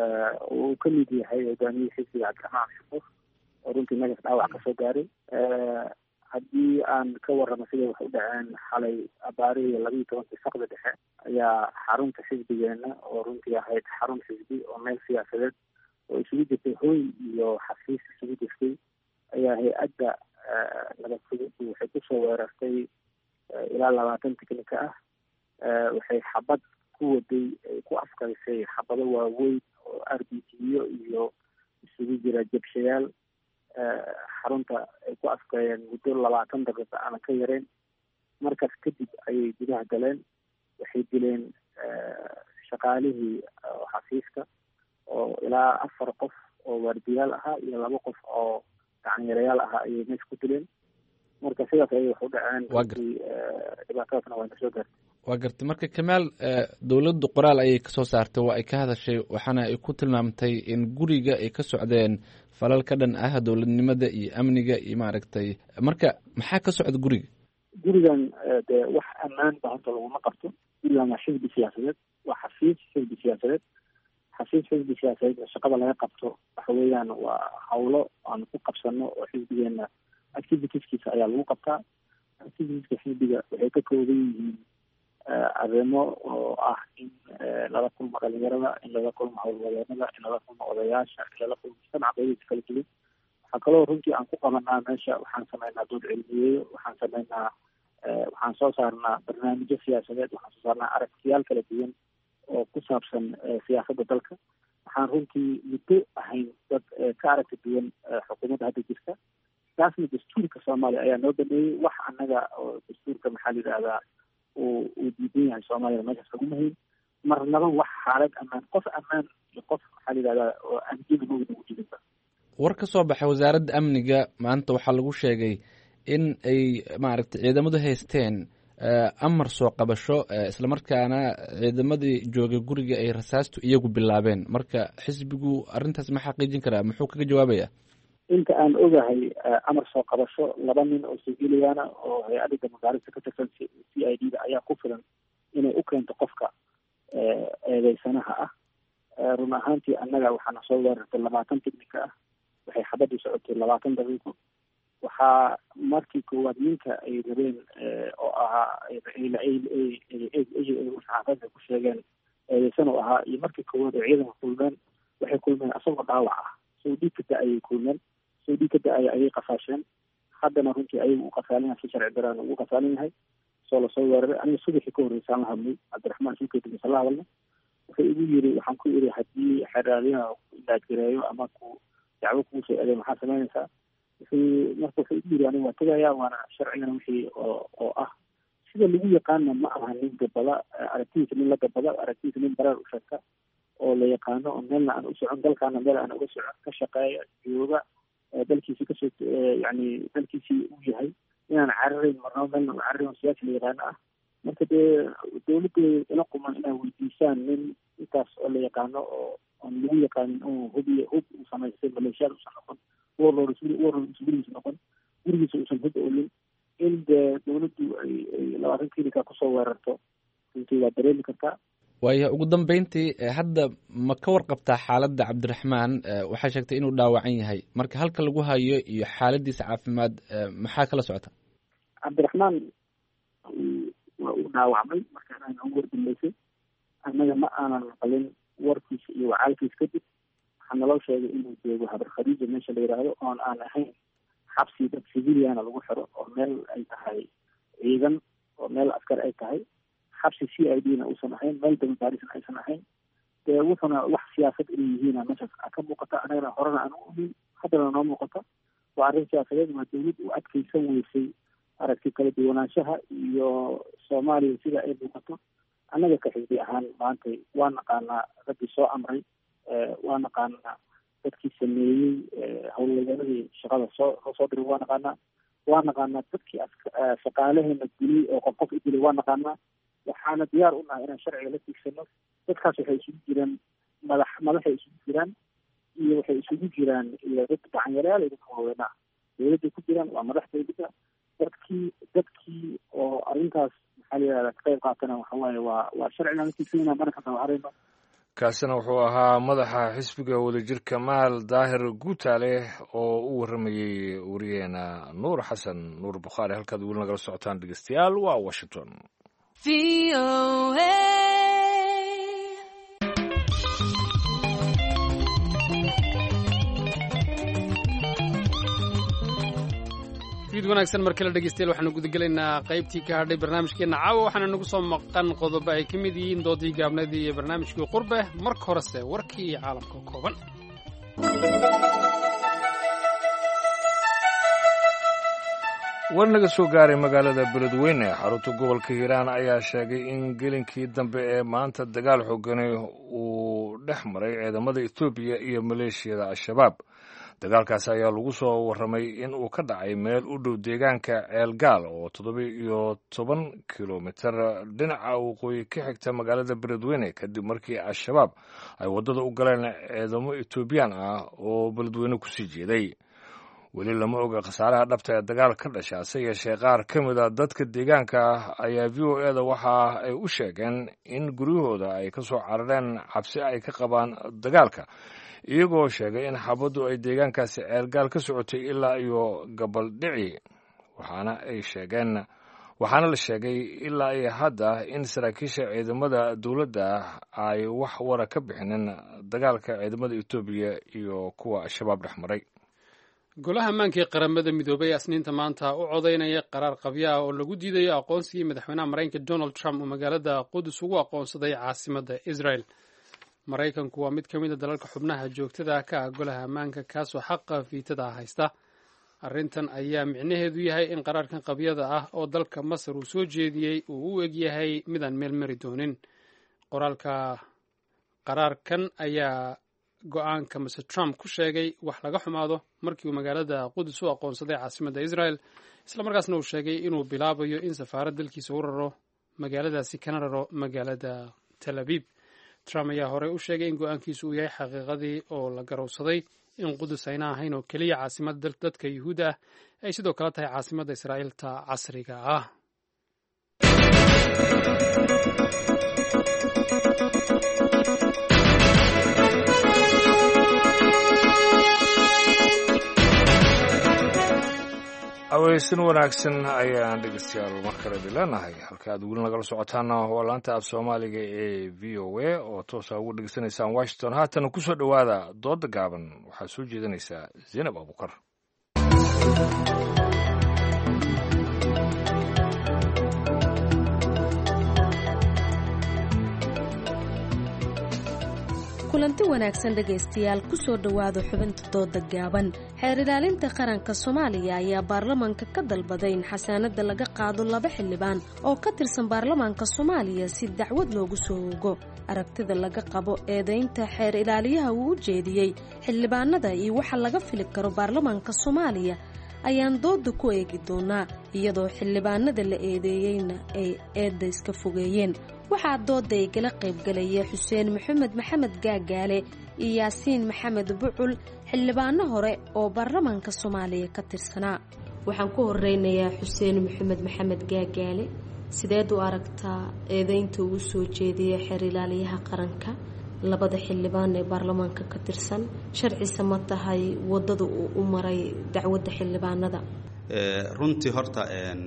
uu ka mid yahay hogaamiyihii xisbiga Cabdiraxmaan Cabdishakuur oo runtii nagas dhaawac ka soo gaaray. haddii aan ka warramo siday wax u dhaceen xalay abaarihii 12 saqda dhexe ayaa xarunta xisbigeena oo runtii ahayd xarun xisbi oo meel siyaasadeed oo isugu jirtay hooy iyo xafiis isugu jirtay ayaa hay-adda waxay kusoo weerartay ilaa 20 tiknika ah. waxay xabad ku waday ku afkaysay xabado waaweyn oo RPGyo iyo isugu jira jabshayaal. xarunta ay ku afkayeen muddo 20 daqiiqo aan ka yareyn. markaas kadib ayay gudaha galeen. waxay dileen shaqaalihii xafiiska oo ilaa 4 qof oo waardiyaal ahaa iyo 2 qof oo gacanyarayaal ahaa ayay meesha ku dileen. marka sidaas ayay wax u dhaceen. dhibaatadaasna waa soo gaartay. waa gartay. marka Kamaal, dowladdu qoraal ayay ka soo saartay, waa ay ka hadashay, waxaana ay ku tilmaamtay in guriga ay ka socdeen falal ka dhan ah dowladnimada iyo amniga iyo maaragtay. marka maxaa ka socda gurigan dee wax ammaan bahanta laguma qabto. gurigan waa xisbi siyaasadeed, waa xafiis xisbi siyaasadeed. xafiis xisbi siyaasadeed shaqada laga qabto waxa weeyaan waa hawlo aan ku qabsano oo xisbigeena activitieskiisa ayaa lagu qabtaa. activitieska xisbiga waxay ka kooban yihiin arrimo oo ah in lala kulmo dhalinyarada, in lala kulmo howlwadeenada, in lala kulmo odayaasha, in lala kulmo mujtamaca qaybihiisa kala duwan. waxaa kaloo runtii aan ku qabanaa meesha, waxaan sameynaa dood cilmiyeeyo, waxaan soo saarnaa barnaamijyo siyaasadeed, waxaan soo saarnaa aragtiyaal kala duwan oo ku saabsan siyaasadda dalka. waxaan runtii muddo ahayn dad ka aragti duwan xukuumadda hadda jirta. taasna dastuurka Soomaaliya ayaa noo dhameeyey. wax annaga oo dastuurka maxaa la yidhahdaa uu diidan yahay Soomaaliya meeshaas laguma hayn. marnaba wax xaalad ammaan, qof ammaan iyo qof maxaa la yidhahdaa oo amniga nagu jirinba. war ka soo baxay wasaaradda amniga maanta waxaa lagu sheegay in ay maaragtay ciidamadu haysteen amar soo qabasho, islamarkaana ciidamadii joogay guriga ay rasaastu iyagu bilaabeen. marka xisbigu arrintaas ma xaqiijin karaa? muxuu kaga jawaabayaa? inta aan ogahay amar soo qabasho 2 nin oo siviiliyaana oo hay-adda dambaarista ka tirsan CID-da ayaa ku filan inay u keento qofka eedeysanaha ah. run ahaantii annaga waxaana soo weerartay 20 tiknika ah. waxay xabadii socotay 20 daqiiqo. waxaa markii koowaad ninka ay rabeen oo ahaa saxaafadda ku sheegeen eedeysan oo ahaa, iyo markii koowaad oo ciidanka kulmeen waxay kulmeen asagoo dhaawac ah. soo dhiig ka da-ayay kulmeen. soo dhiig ka da-aya ayay qafaasheen. haddana runtii ayagu u qasaalinahay, si sharci daraan ugu qasaalin yahay. soo lasoo weeraray. aniga subaxii ka horreysaan la hadlay cabdiraxmaan suukeedisa la hadalnay. wuxuu igu yiri waxaan ku iri haddii xeraaliyaha ilaadgareeyo ama ku dacwo kuu soo eeday maxaa samaynaysaa wuxuu igu yiri aniga waa tegayaa waana sharcigana wixii oo ah sida lagu yaqaana ma aha nin gabada aragtidiisa nin la gabada aragtidiisa nin bareer u sheegta oo la yaqaano oo meelna aan u socon dalkaana meel aan uga socon ka shaqeeya jooga dalkiisi kasoo yani dalkiisii uu yahay inaan cararayn marnaba meelna u cararayn siyaasi la yaqaano ah marka dee dawladdeeda ila quman inay weydiisaan nin intaas oo la yaqaano oo aan lagu yaqaanin oo hub uu samaystay maleeshiyaad uusan noqon warlord gurigiisa noqon gurigiisa uusan hub olin in dee dawladdu ay 20 kiilika kusoo weerarto runtii waa dareemi kartaa. waayo ugu dambeyntii hadda ma ka warqabtaa xaaladda cabdiraxmaan waxaa sheegtay inuu dhaawacan yahay marka halka lagu hayo iyo xaaladiisa caafimaad maxaa kala socota? cabdiraxmaan waa uu dhaawacmay markaan aan ugu wardambeysay annaga ma aanan maqalin warkiisa iyo wacaalkiisa kadib waxaa naloo sheegay inuu joogo habar khadiija meesha la yidhaahdo oon aan ahayn xabsi dad civiliana lagu xiro oo meel ay tahay ciidan oo meel askar ay tahay xabsi CID na uusan ahayn meel dambaarisna aysan ahayn dee wuxuuna wax siyaasad inay yihiin meeshaas ka muuqata anagana horena aan u ogeyn haddana noo muuqata waa arrin siyaasadeed waa dawlad u adkaysan weysay aragti kala duwanaanshaha iyo soomaaliya sida ay muuqato annaga ka xisbi ahaan maanta waa naqaanaa raggii soo amray waa naqaanaa dadkii sameeyey howlwadeennadii shaqada soo diray waa naqaanaa dadkii shaqaalaheena dilay oo qof u dilay waa naqaanaa waxaana diyaar u nahay inaan sharciga la tiigsano dadkaas waxay isugu jiraan madaxay isugu jiraan iyo waxay isugu jiraan iyo dad gacanyareyaal iyo dadka waaweynaa dawladday ku jiraan waa madax dawladda dadkii oo arrintaas maxaa la yidhahdaa ka qayb qaatana waxa waaye waa sharcigaan la tiigsanayna mana ka dawacarayno. kaasina wuxuu ahaa madaxa xisbiga wadajirka maal daahir guutaale oo u warramayey wariyeena nuur xasan nuur bukhaari halkaad weli nagala socotaan dhegeystayaal waa Washington. fiid wanaagsan mar kale dhegeystayaal waxaanu gudagelaynaa qaybtii ka hadhay barnaamijkeena caawa waxaana nagu soo maqan qodobo ay ka mid yihiin doodii gaabnadii iyo barnaamijkii qurbe marka horese warkii iyo caalamka kooban. war naga soo gaaray magaalada beledweyne xarunta gobolka hiiraan ayaa sheegay in gelinkii dambe ee maanta dagaal xoogani uu dhex maray ciidamada etoobiya iyo maleeshiyada al-shabaab. dagaalkaasi ayaa lagu soo warramay in uu ka dhacay meel u dhow deegaanka ceelgaal oo 17 kilomitir dhinaca waqooyi ka xigta magaalada beledweyne kadib markii al-shabaab ay waddada u galeen ciidamo etoobiyaan ah oo beledweyne kusii jeeday. weli lama oga khasaaraha dhabta ee dagaal ka dhasha hase yeeshee qaar ka mid a dadka deegaanka ayaa VOA-da waxa ay u sheegeen in guryahooda ay ka soo carareen cabsi ay ka qabaan dagaalka iyagoo sheegay in xabaddu ay deegaankaasi ceelgaal ka socotay ilaa iyo gabaldhici waxaana la sheegay ilaa iyo hadda in saraakiisha ciidamada dowladda ay wax wara ka bixinin dagaalka ciidamada Etoobiya iyo kuwa al-shabaab dhex maray. golaha ammaanka ee qaramada midoobay asniinta maanta u codaynaya qaraar qabyo ah oo lagu diidayo aqoonsigii madaxweynaha maraykanka Donald Trump oo magaalada Qudus ugu aqoonsaday caasimadda Israel. maraykanku waa mid ka mid a dalalka xubnaha joogtada ka ah golaha ammaanka kaasoo xaqa fiitada haysta. arrintan ayaa micnaheedu yahay in qaraarkan qabyada ah oo dalka Masar uu soo jeediyey uu u eg yahay midaan meel mari doonin. qaraarkan ayaa go-aanka Mr. Trump ku sheegay wax laga xumaado markii uu magaalada Qudus u aqoonsaday caasimadda Israel isla markaasna uu sheegay inuu bilaabayo in safaarad dalkiisa u raro magaaladaasi kana raro magaalada Tel Aviv. Trump ayaa horey u sheegay in go-aankiisu uu yahay xaqiiqadii oo la garowsaday in Qudus ayna ahayn oo keliya caasimadda dadka Yuhuudda ah ay sidoo kale tahay caasimadda Israa'iilta casriga ah. aweysan wanaagsan ayaan dhegeystayaal mar kale dilanahay halka aad weli nagala socotaana waa laanta af soomaaliga ee VOA oo toosa ugu dhegeysanaysaan Washington. haatan ku soo dhowaada dooda gaaban waxaa soo jeedinaysaa Zainab Abukar. kulanti wanaagsan dhegaystayaal kusoo dhowaada xubinta dooda gaaban. xeer ilaalinta qaranka Soomaaliya ayaa baarlamaanka ka dalbaday in xasaanada laga qaado 2 xildhibaan oo ka tirsan baarlamaanka Soomaaliya si dacwad loogu soo ogo. aragtida laga qabo eedeynta xeer ilaaliyaha uu u jeediyey xildhibaanada iyo waxa laga fili karo baarlamaanka Soomaaliya ayaan dooda ku eegi doonaa, iyadoo xildhibaanada la eedeeyeyna ay eedda iska fogeeyeen. waxaa dooda ay kala qaybgalaya Xuseen Maxamed Gaagaale iyo Yaasiin Maxamed Bucul, xildhibaano hore oo baarlamaanka Soomaaliya ka tirsanaa. waxaan ku horeynayaa Xuseen Maxamed Gaagaale. sideed u aragtaa eedeynta uu soo jeediyay xeer ilaaliyaha qaranka 2 xildhibaan ee baarlamaanka ka tirsan? sharci ma tahay wadada uu u maray dacwadda xildhibaanada? runtii horta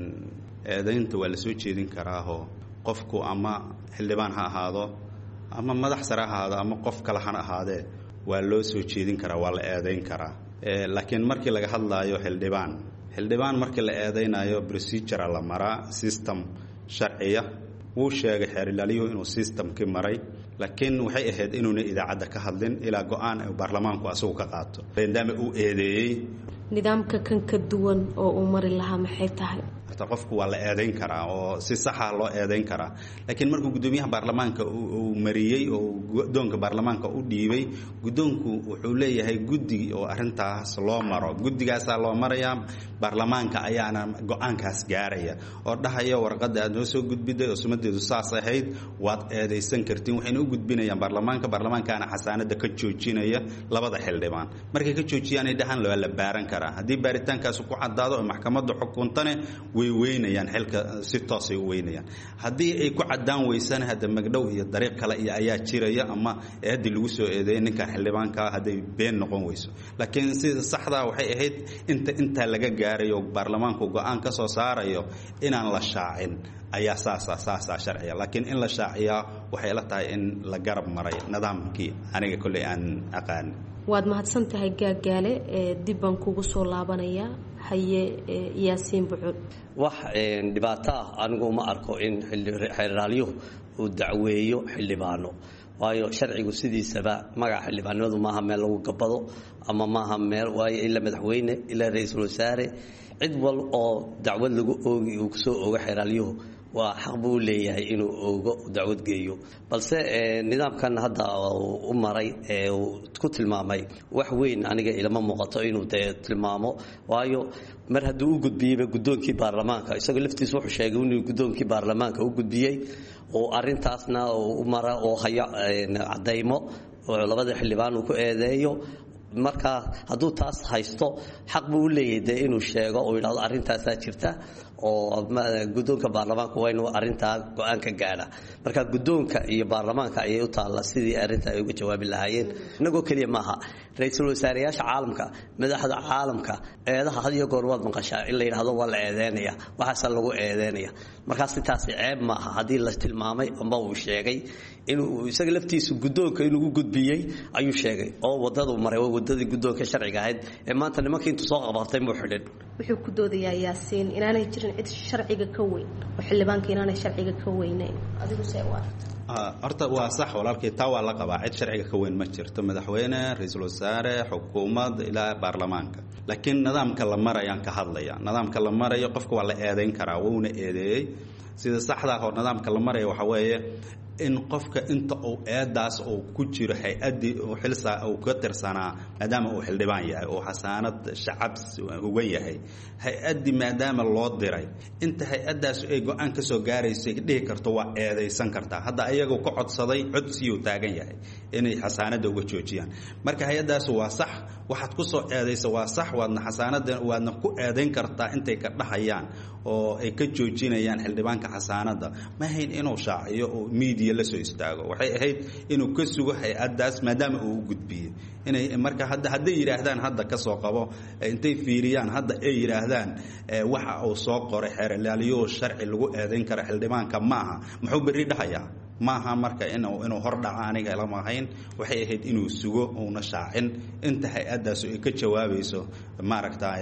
eedeynta waa la soo jeedin karaa qofku ama xildhibaan ha ahaado ama madax sare ha ahaado ama qof kale ha ahaadee waa loo soo jeedin karaa, waa la eedeyn karaa. laakiin markii laga hadlaayo xildhibaan markii la eedeynayo procedure la maraa, system sharciya. wuu sheegay xeer ilaaliyuhu inuu systemkii maray, laakiin waxay ahayd inuuna idaacadda ka hadlin ilaa go'aan baarlamaanku asagu ka qaato maadaama uu eedeeyey. nidaamka kan ka duwan oo uu mari lahaa maxay tahay? qofku waa la eedeyn karaa oo si saxa loo eedeyn karaa, laakiin markuu gudoomiyaha baarlamaanka uu mariyay oo gudoonka baarlamaanka u dhiibay, gudoonku wuxuu leeyahay guddi oo arintaas loo maro. guddigaas loo maraya, baarlamaanka ayaana go'aankaas gaaraya oo dhahaya warqadda aad noo soo gudbiday oo sumadeedu saas ahayd waad eedeysan kartiin. waxayna u gudbinayaan baarlamaankaana xasaanada ka joojinaya 2 xildhibaan. markay ka joojiyaan ay dhahan la baaran karaa. haddii baaritaankaas ku cadaado oo maxkamadda xukuntane way weynayaan xilka, si toos ay u weynayaan. haddii ay ku cadaan weysana hada magdhow iyo dariiq kale iyo ayaa jiraya, ama eedii lagu soo eedeeyay ninka xildhibaanka hadday been noqon weyso. laakiin sida saxda waxay ahayd inta laga gaarayo baarlamaanku go'aan ka soo saarayo inaan la shaacin ayaa saasa sharciya. laakiin in la shaaciyaa waxay la tahay in la garab maray nidaamkii aniga kulli aan aqaan. waad mahadsan tahay Gaagaale. dib baan kugu soo laabanayaa. haye Yaasiin Bucul. wax dhibaato ah anigu ma arko in xeer ilaaliyuhu uu dacweeyo xildhibaano, waayo sharcigu sidiisaba magaca xildhibaanadu maaha meel lagu gabado ama maaha meel waayo ila madaxweyne ila ra'iisul wasaare cid wal oo dacwad lagu oogi uu soo ooga xeer ilaaliyuhu waa xaq buu leeyahay inuu oogo dacwad geeyo. balse nidaamkan hadda u maray uu ku tilmaamay wax weyn aniga ilama muuqato inuu tilmaamo, waayo mar hadduu u gudbiyay gudoonkii baarlamaanka isagoo laftiisa wuxuu sheegay inuu gudoonkii baarlamaanka u gudbiyay oo arintaasna u mara oo haya cadeymo oo 2 xildhibaan uu ku eedeeyo. marka hadduu taas haysto xaq buu u leeyahay inuu sheego oo yiraahdo arintaasaa jirta oo gudoonka baarlamaanka waa inuu arintaa go'aan ka gaara. marka gudoonka iyo baarlamaanka ayay u taala sidii arinta ay uga jawaabi lahaayeen. inagoo kaliya maaha ra'iisul wasaarayaasha caalamka, madaxda caalamka eedaha had iyo goor waad maqashaa in la yiraahdo waa la eedeynaya, waxaas lagu eedeynaya. markaas taas ceeb maaha haddii la tilmaamay ama uu sheegay inuu isaga laftiisa gudoonka inuu u gudbiyay ayuu sheegay oo wadadu maray wadadii gudoonka sharciga ahayd ee maanta nimankii intuu soo qabatay muu xidhin. wuxuu ku doodayaa Yaasiin inaanay jirin cid sharciga ka weyn oo xildhibaanka inaanay sharciga ka weynayn. adigu see u aragtaa? horta waa sax walaalkay, taa waa la qabaa. cid sharciga ka weyn ma jirto, madaxweyne, ra'iisul wasaare, xukuumad ilaa baarlamaanka. laakiin nidaamka la marayaan ka hadlaya. nidaamka la marayo qofka waa la eedeyn karaa, wuuna eedeeyay. sida saxda ah oo nidaamka la marayo waxa weeye in qofka inta uu eedaas uu ku jiro hay'adii uu xilsa uu ka tirsanaa maadaama uu xildhibaan yahay oo xasaanad shacab uga yahay, hay'adii maadaama loo diray inta hay'adaas ay go'aan ka soo gaaraysay dhihi karto waa eedeysan kartaa. hadda ayagu ka codsaday codsiyo taagan yahay inay xasaanada uga joojiyaan. marka hay'adaas waa sax, waxaad ku soo eedeysa waa sax, waadna xasaanada waadna ku eedeyn kartaa intay ka dhaxayaan oo ay ka joojinayaan xildhibaanka xasaanada. ma hayn inuu shaaciyo oo media la soo istaago. waxay ahayd inuu ka sugo hay'adaas maadaama uu u gudbiyay inay marka hadda yiraahdaan hadda ka soo qabo intay fiiriyaan hadda ay yiraahdaan waxa uu soo qoray xeer ilaaliyo sharci lagu eedeyn karo xildhibaanka maaha, muxuu bari dhahayaa maaha. marka inuu hor dhaca aniga lama ahayn. waxay ahayd inuu sugo uuna shaacin inta hay'adaas ay ka jawaabayso maaragtay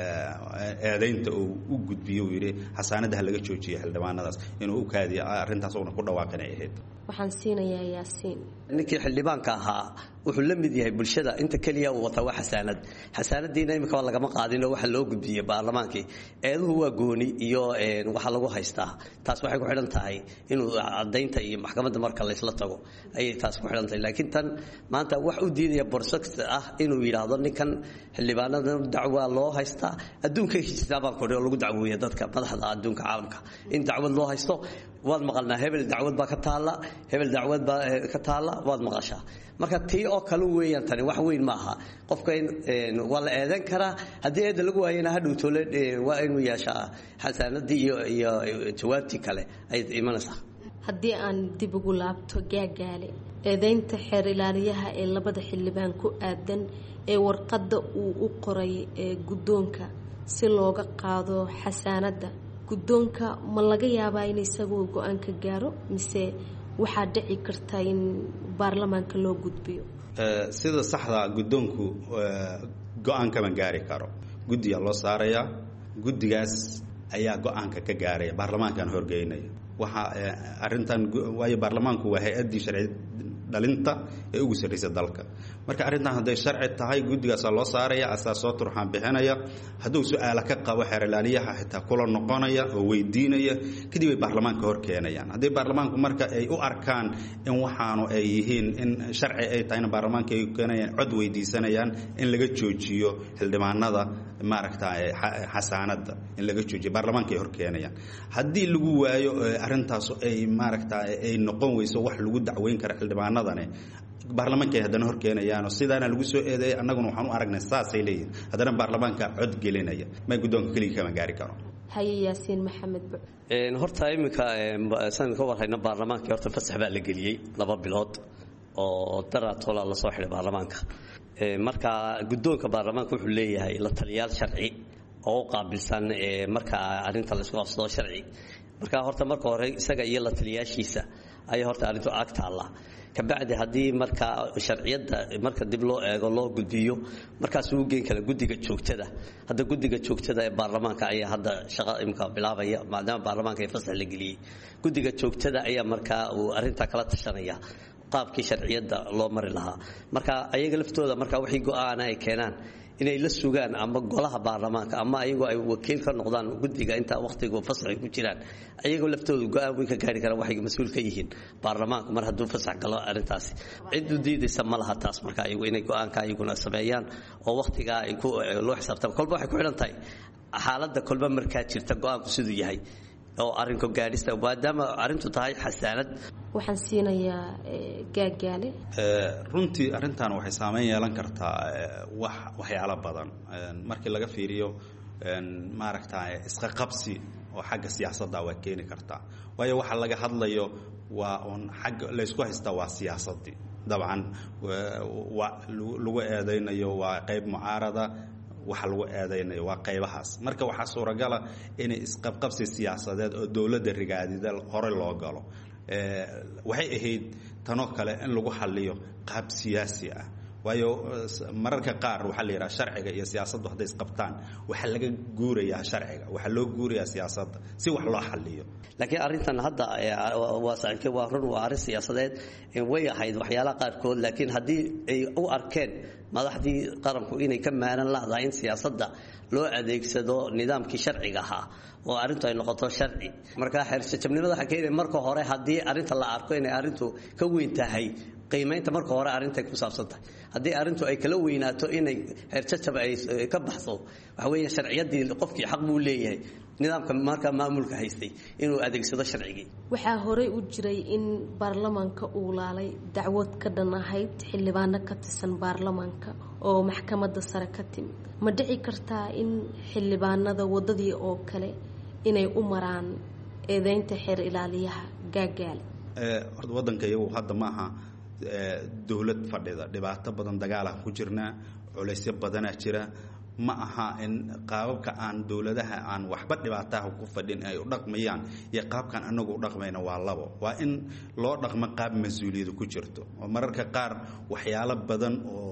eedeynta uu u gudbiyo yiri xasaanadaha laga joojiyo xildhibaanadaas inuu u kaadiyo arintaas oo ku dhawaaqinay ahayd. waxaan siinayaa yaasiin. ninkii xildhibaanka ahaa wuxuu la mid yahay bulshada inta kaliya uu wata wax xasaanadiina imika lagama qaadin oo waxa loo gudbiyay baarlamaankii eeduhu waa gooni iyo waxa lagu haystaa taas waxay ku xidhan tahay inuu cadeynta iyo maxkamadda marka la isla tago ayay taas ku xidhan tahay laakiin tan maanta wax u diidaya borsox ah inuu yiraahdo ninkan xildhibaanada dacwo loo haystaa adduunka xisaabaan kordhay oo lagu dacweeyo dadka madaxda adduunka caalamka in dacwad loo haysto waad maqalnaa hebel dacwad baa ka taala hebel dacwad baa ka taala waad maqashaa marka tii oo kale weeyaan tani wax weyn maaha qofka waa la eedan karaa haddii eeda lagu waayana hadhow toole waa inuu yeeshaa xasaanadii iyo jawaabtii kale ay imanaysaa. haddii aan dib ugu laabto gaagaale eedaynta xeer ilaaliyaha ee labada xildhibaan ku aadan ee warqadda uu u qoray guddoonka si looga qaado xasaanadda guddoonka ma laga yaabaa in isagoo go-aan ka gaaro mise waxaa dhici karta in baarlamaanka loo gudbiyo? sida saxda guddoonku go-aan kama gaari karo guddiga loo saarayaa guddigaas ayaa go-aanka ka gaaraya baarlamaankan horgeynaya waxa arintan waayo baarlamaanku waa hay'adii sharci dhalinta ee ugu sarreeyay dalka marka arintan haday sharci tahay guddigaas loo saaraya asaas soo turxaan bixinaya haduu su'aalo ka qabo xeer ilaaliyaha xitaa kula noqonaya oo weydiinaya kadib ay baarlamaanka hor keenayaan haday baarlamaanku marka ay u arkaan in waxaanu ay yihiin in sharci ay tahay in baarlamaanka ay keenayaan cod weydiisanayaan in laga joojiyo xildhibaanada maaragtay xasaanada in laga joojiyo baarlamaanka ay hor keenayaan hadii lagu waayo arintaas ay maaragtay ay noqon weyso wax lagu dacweyn karo xildhibaanada baarlamaanka haddana hor keenayaan sidaana lagu soo eedeeyay annaguna waxaan u aragnay saasay leeyihiin haddana baarlamaanka cod gelinaya ma guddoonka kaliya kama gaari karo. haye yaasiin maxamed horta iminka san ka warhayna baarlamaanka horta fasax baa la geliyey 2 bilood oo daraatola la soo xiray baarlamaanka marka guddoonka baarlamaanka wuxuu leeyahay la taliyaal sharci oo qaabilsan marka arinta la isku qabsado sharci marka horta marka hore isaga iyo la taliyaashiisa ay horta arintu agta Allah kabacdi hadii marka sharciyada marka dib loo eego loo gudbiyo markaas uu geen kala guddiga joogtada hadda guddiga joogtada ee baarlamaanka ayaa hadda shaqo imka bilaabaya maadaama baarlamaanka ay fasax la geliyay guddiga joogtada ayaa marka uu arinta kala tashanaya qaabkii sharciyada loo mari lahaa marka ayaga laftooda marka wixii go'aan ay keenaan inay la sugaan ama golaha baarlamaanka ama ayagu ay wakiil ka noqdaan guddiga inta waqtiga fasax ku jiraan ayagu laftooda go'aan way ka gaari karaan waxay mas'uul ka yihiin baarlamaanka mar hadduu fasax galo arintaas cid u diidaysa ma laha taas marka ayagu inay go'aanka ayaguna sameeyaan oo waqtiga ay ku loo xisaabtaan kolba waxay ku xidhan tahay xaaladda kolba markaa jirta go'aanku siduu yahay oo arinka gaadhista maadaama arintu tahay xasaanad waxaan siinayaa gaagaale runtii arintan waxay saameyn yeelan kartaa waxyaalo badan markii laga fiiriyo maaragtay isqa qabsi oo xagga siyaasadda waa keeni kartaa waayo waxa laga hadlayo waa on xagga la isku haysta waa siyaasadii dabcan lagu eedeynayo waa qayb mucaarada waxa lagu eedeynayo waa qaybahaas marka waxa suuragal ah in isqabqabsi siyaasadeed oo dawladda rigaadida hore loo galo waxay ahayd tanoo kale in lagu xalliyo qaab siyaasi ah waayo mararka qaar waxa la yiraahdaa sharciga iyo siyaasaddu hadday isqabtaan waxa laga guurayaa sharciga waxa loo guurayaa siyaasadda si wax loo xalliyo laakiin arintan hadda waa saanke waa run waa arin siyaasadeed way ahayd waxyaalaha qaarkood laakiin haddii ay u arkeen madaxdii qaranku inay ka maaran lahayd in siyaasadda loo adeegsado nidaamkii sharciga ahaa oo arintu ay noqoto sharci marka xeersajabnimada waxa keenay marka hore haddii arinta la arko inay arintu ka weyn tahay qiimeynta marka hore arinta ku saabsantahay haddii arintu ay kala weynaato inay xeersajab ay ka baxso waxa weeye sharciyadii qofkii xaq buu leeyahay nidaamka marka maamulka haystay inuu adeegsado sharcigii waxaa horey u jiray in baarlamaanka uu laalay dacwad ka dhan ahayd xildhibaano ka tirsan baarlamaanka oo maxkamadda sare ka timid ma dhici kartaa in xildhibaanada wadadii oo kale inay u maraan eedeynta xeer ilaaliyaha gaagaale horta wadanka iyagu hadda maaha dawlad fadhida dhibaato badan dagaalaha ku jirnaa culaysyo badanaa jira ma aha in qaababka aan dawladaha aan waxba dhibaataha ku fadhin ay u dhaqmayaan iyo qaabkan anagu u dhaqmayna waa labo waa in loo dhaqmo qaab mas'uuliyad ku jirto oo mararka qaar waxyaalo badan oo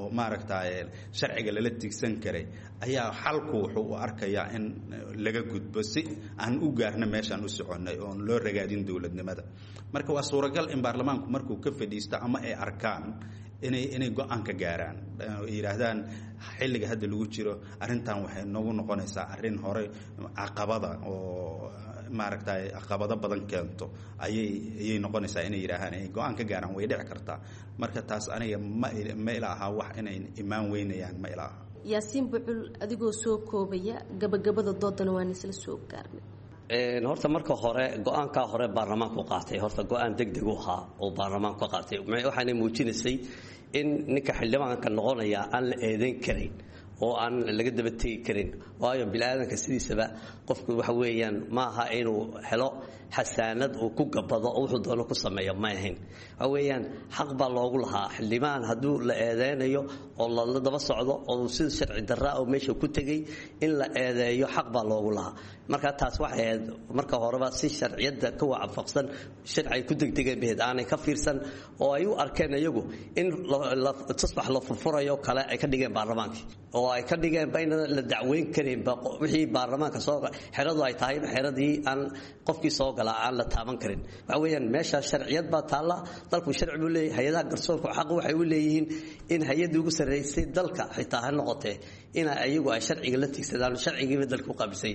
maaragtay sharciga lala tigsan karay ayaa xalku wuxuu u arkayaa in laga gudbo si aan u gaarno meeshaan u soconay oon loo ragaadin dowladnimada marka waa suuragal in baarlamaanku markuu ka fadhiisto ama ay arkaan inay go-aan ka gaaraan yiraahdaan xilliga hadda lagu jiro arrintan waxay noogu noqonaysaa arrin hore caqabada oo maaragtay caqabado badan keento ayay noqonaysaa inay yiraahdaan inay go-aan ka gaaraan way dhici kartaa marka taas aniga ma ila aha wax inay imaan weynayaan ma ila aha yaasiin bucul adigoo soo koobaya gabagabada doodana waan isla soo gaarnay horta marka hore go-aankaa hore baarlamaanku qaatay horta go-aan degdeg u ahaa oo baarlamaanku ka qaatay waxaana muujinaysay in ninka xildhibaanka noqonaya aan la eedayn karin oo aan laga daba tegi karin waayo bilaadanka sidiisaba qofku waxa weeyaan ma aha inuu helo xasaanad uu ku gabado oo wuxuu doono ku sameeyo ma ahayn waxa weeyaan xaq baa loogu lahaa xildhibaan hadduu la eedeynayo oo la daba socdo oo sida sharci darra oo meesha ku tegay in la eedeeyo xaq baa loogu lahaa marka taas waxay ahayd marka horeba si sharciyada ka waafaqsan sharci ku degdegay bihid aanay ka fiirsan oo ay u arkeen iyagu in tusbax la furfurayo kale ay ka dhigeen baarlamaanka oo ay ka dhigeen bayna la dacweyn karin wixii baarlamaanka soo xeradu ay tahay xeradii aan qofkii soo gala aan la taaban karin waxa weeyaan meesha sharciyad baa taala dalku sharci buu leeyahay hay'adaha garsoorka xaq waxay u leeyihiin in hay'adii ugu sareysay dalka xitaa ha noqotee in ayagu ay sharciga la tigsadaan sharcigiiba dalku qaabisay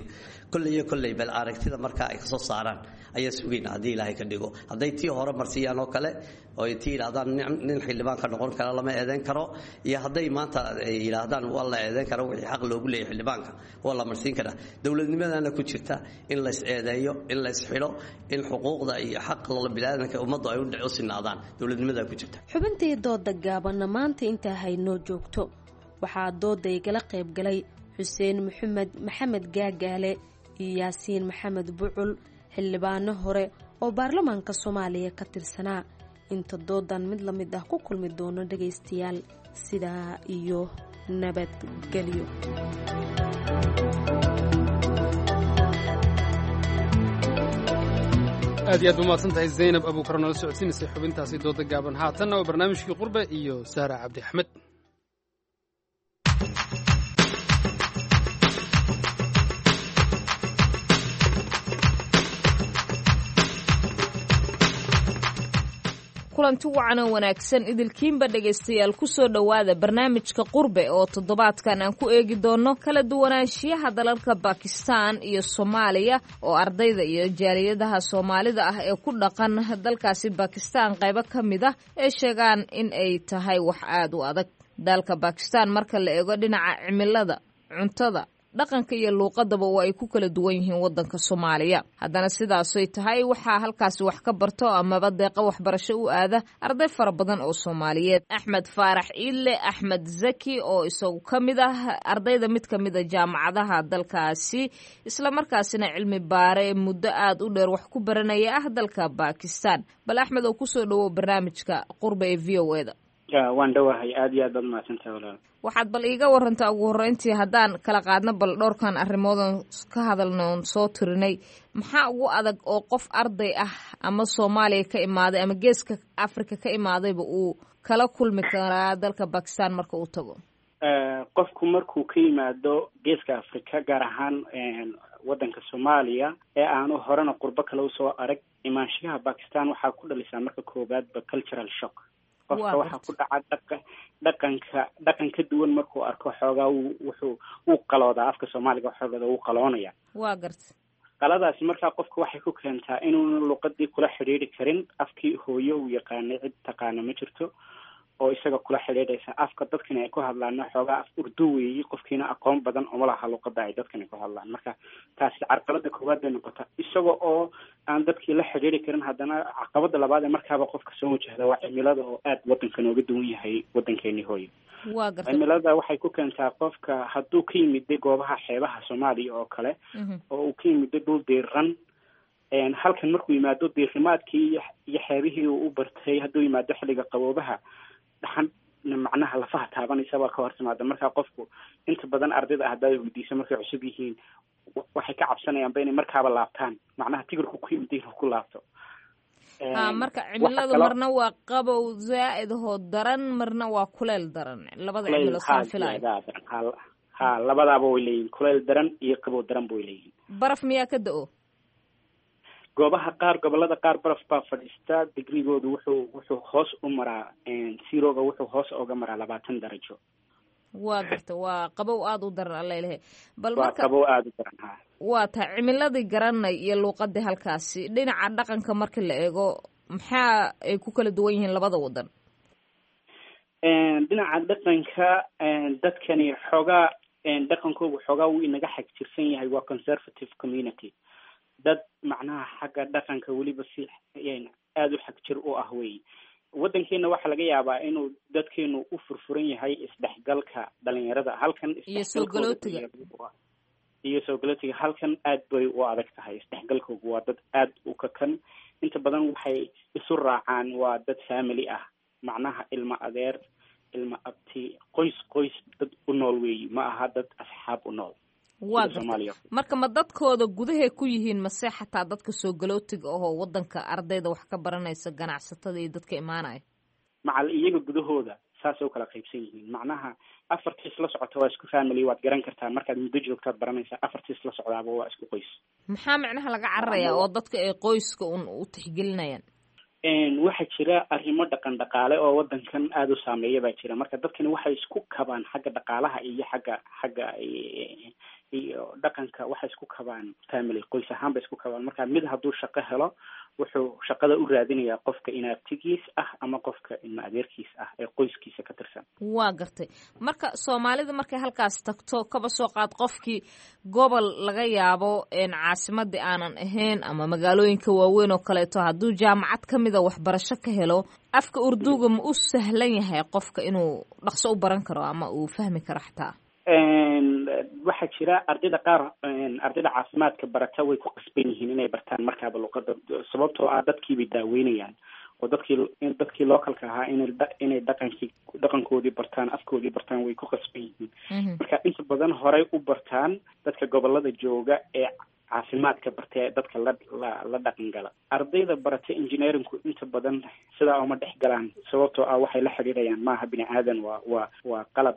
kulli bal aragtida marka ay soo saaraan ayaa sugayna hadii ilaahay ka dhigo haday tii hore marsiyaan oo kale oo ay tii ilaahdaan nin xildhibaan ka noqon kara lama eedeyn karo iyo haday maanta ay ilaahdaan waa la eedeyn karo wixii xaq loogu leeyahay xildhibaanka waa la marsiin karaa dawladnimadana ku jirta in la is eedeeyo in la is xilo in xuquuqda iyo xaqqa la bilaadanka ummaddu ay u sinaadaan dawladnimada ku jirta xubintii dooda gaaban maanta inta haynoo joogto waxaa dooda igala qayb galay xuseen maxamed gaagaale iyo yaasiin maxamed bucul xildhibaano hore oo baarlamaanka Soomaaliya ka tirsanaa inta doodan mid la mid ah ku kulmi doono dhageystayaal sidaa iyo nabadgelyo aad iyo aad umahadsantahay Zaynab Abuukar nala socodsiinaysay xubintaasi dooda gaaban haatanna waa barnaamijkii qurbe iyo Sahra Cabdi Axmed kulanti wacan oo wanaagsan idilkiinba dhegaystayaal ku soo dhowaada barnaamijka qurbe oo toddobaadkan aan ku eegi doono kala duwanaanshiyaha dalalka Bakistan iyo Soomaaliya oo ardayda iyo jaaliyadaha Soomaalida ah ee ku dhaqan dalkaasi Bakistan qaybo ka mid ah ee sheegaan in ay tahay wax aad u adag dalka Bakistan marka la eego dhinaca cimilada cuntada dhaqanka iyo luuqadaba oo ay ku kala duwan yihiin wadanka Soomaaliya haddana sidaasay tahay waxaa halkaasi wax ka barto amaba deeqa waxbarasho u aada arday fara badan oo Soomaaliyeed Axmed Faarax Iille Axmed Zaki oo isagu ka mid ah ardayda mid ka mid ah jaamacadaha dalkaasi isla markaasina cilmi baare muddo aad u dheer wax ku baranaya ah dalka Bakistan bal Axmed oo ku soo dhawo barnaamijka qurbe ee VOA-da waan dhawahay aad iyo aad baad mahadsantahay walaal waxaad bal iiga warantaa ugu horreyntii haddaan kala qaadno bal dhowrkan arrimoodan ka hadalna oon soo tirinay maxaa ugu adag oo qof arday ah ama Soomaaliya ka imaaday ama geeska Afrika ka imaadayba uu kala kulmi karaa dalka Bakistan marka uu tago qofku markuu ka yimaado geeska Afrika gaar ahaan wadanka Soomaaliya ee aanu horena qurbo kale usoo arag imaanshiyaha Bakistan waxaa ku dhalisaa marka koobaadba cultural shock qofka waxaa ku dhaca dhaqan ka duwan markuu arko xoogaa wuu qaloodaa afka Soomaaliga xoogada wuu qaloonaya waa garta qaladaasi markaa qofka waxay ku keentaa inuuna luqadii kula xidhiidhi karin afkii hooyo uu yaqaanay cid taqaana ma jirto oo isaga kula xidhiidhaysa afka dadkani ay ku hadlaan xoogaa af urdu weeyi qofkiina aqoon badan uma laha luqada ay dadkani ku hadlaan marka taasi carqalada koowaad bay noqotaa isaga oo aan dadkii la xidhiidhi karin haddana caqabada labaad ee markaaba qofka soo wajahda waa cimilada oo aad wadankan uga duwan yahay wadankeeni hooyo cimilada waxay ku keentaa qofka hadduu ka yimiday goobaha xeebaha Soomaaliya oo kale oo uu ka yimiday dhul diiran halkan markuu yimaado diirimaadkii iyo xeebihii uu u bartay hadduu yimaado xilliga qaboobaha dhaxan macnaha lafaha taabanaysa waa ka hortimaada markaa qofku inta badan ardayda ah haddaad weydiiso markay cusub yihiin waxay ka cabsanayaanba inay markaaba laabtaan macnaha tigirku ku yimid inuu ku laabto marka cimiladu marna waa qabow zaa'id oo daran marna waa kuleyl daran labada cimilo saan filayo ha labadaaba way leeyihiin kuleyl daran iyo qabow daran ba way leeyihiin baraf miyaa ka da-o goobaha qaar gobolada qaar baraf baa fadhiista digrigoodu wuxuu hoos u maraa zeroga wuxuu hoos oga maraa 20 darajo waa garta waa qabow aada u daran alalehe bal waa qabow aada u daran ha waa taa cimiladii garanay iyo luuqadii halkaasi dhinaca dhaqanka marka la eego maxaa ay ku kala duwan yihiin labada wadan dhinaca dhaqanka dadkani xoogaa dhaqankoogu xoogaa wuu inaga xag jirsan yahay waa conservative community dad macnaha xagga dhaqanka weliba si aada u xag jir u ah wey waddankeena waxaa laga yaabaa inuu dadkeenu u furfuran yahay isdhexgalka dhalinyarada halkan iyo soo galootiga halkan aad bay u adag tahay isdhexgalkoogu waa dad aad u kakan inta badan waxay isu raacaan waa dad family ah macnaha ilmo adeer ilmo abti qoys dad u nool weeyi ma aha dad asxaab u nool waa garta marka ma dadkooda gudahay ku yihiin mase xataa dadka soo galootiga ahoo wadanka ardayda wax ka baranaysa ganacsatada iyo dadka imaanaya macal iyaga gudahooda saasay u kala qaybsan yihiin macnaha afartiis la socota waa isku family waad garan kartaa markaad muddo joogtaad baranaysaa afartiis la socdaaba waa isku qoys maxaa macnaha laga cararayaa oo dadka ay qoyska un u tixgelinayaan waxaa jira arrimo dhaqan dhaqaale oo wadankan aada u saameeya baa jira marka dadkani waxay isku kabaan xagga dhaqaalaha iyo xagga iyo dhaqanka waxay isku kabaan family qoys ahaan bay isku kabaan marka mid hadduu shaqo helo wuxuu shaqada u raadinayaa qofka inaabtigiis ah ama qofka ilma adeerkiis ah ee qoyskiisa ka tirsan waa gartay marka soomaalida markay halkaas tagto kaba soo qaad qofkii gobol laga yaabo caasimadii aanan ahayn ama magaalooyinka waaweyn oo kaleeto hadduu jaamacad ka mida waxbarasho ka helo afka urduga ma u sahlan yahay qofka inuu dhaqso u baran karo ama uu fahmi karo xataa waxaa jira ardayda qaar ardayda caafimaadka barata way ku qasban yihiin inay bartaan markaaba luqada sababtoo ah dadkiibay daaweynayaan oo dadkii localka ahaa inay dhaqankoodii bartaan afkoodii bartaan way ku qasban yihiin marka inta badan horey u bartaan dadka gobolada jooga ee caafimaadka bartay dadka la dhaqan gala ardayda barata engineeringku inta badan sidaa uma dhex galaan sababtoo ah waxay la xiriirayaan maaha bini aadan waa qalab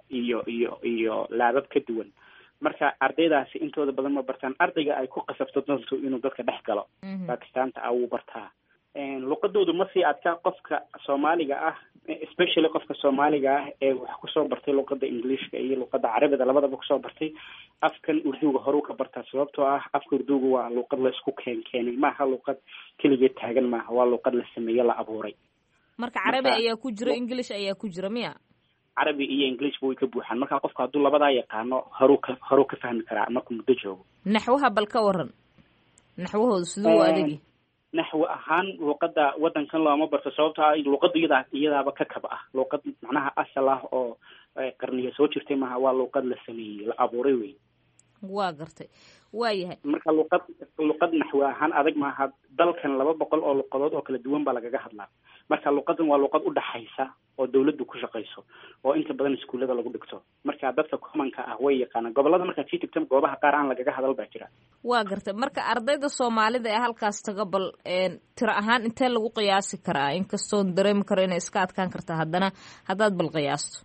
iyo laabab ka duwan marka ardaydaasi intooda badan ma bartaan ardayga ay ku qasabto dantu inuu dadka dhex galo bakistaanta ah wuu bartaa luqadoodu ma sii adkaa qofka soomaaliga ah especially qofka soomaaliga ah ee wax kusoo bartay luqada englishka iyo luqada carabida labadaba kusoo bartay afkan urduga horuu ka bartaa sababtoo ah afka urduga waa luqad la isku keenay maaha luqad keligeed taagan maaha waa luqad la sameeye la abuuray marka carabi ayaa ku jira english ayaa ku jira miya carabi iyo englishba way ka buuxaan marka qofka hadduu labadaa yaqaano horuu ka fahmi karaa markuu muddo joogo naxwaha bal ka waran naxwahooda siduu adagi naxwi ahaan luqada wadankan looma barto sababtoo ah luqada iyadaaba ka kaba ah luqad macnaha asal ah oo qarniya soo jirtay maaha waa luqad la sameeyey la abuuray wey waa gartay waa yahay marka luqad naxwi ahaan adag maaha dalkan 200 oo luqadood oo kala duwan baa lagaga hadlaa marka luqadan waa luqad u dhaxaysa oo dawladdu ku shaqayso oo inta badan iskuulada lagu dhigto marka dadka commonka ah way yaqaanaan gobolada markaad sii tagto goobaha qaar aan lagaga hadal baa jira waa gartay marka ardayda soomaalida ee halkaas taga bal tiro ahaan intee lagu qiyaasi karaa inkastoo dareemi karo inay iska adkaan karta haddana haddaad bal qiyaasto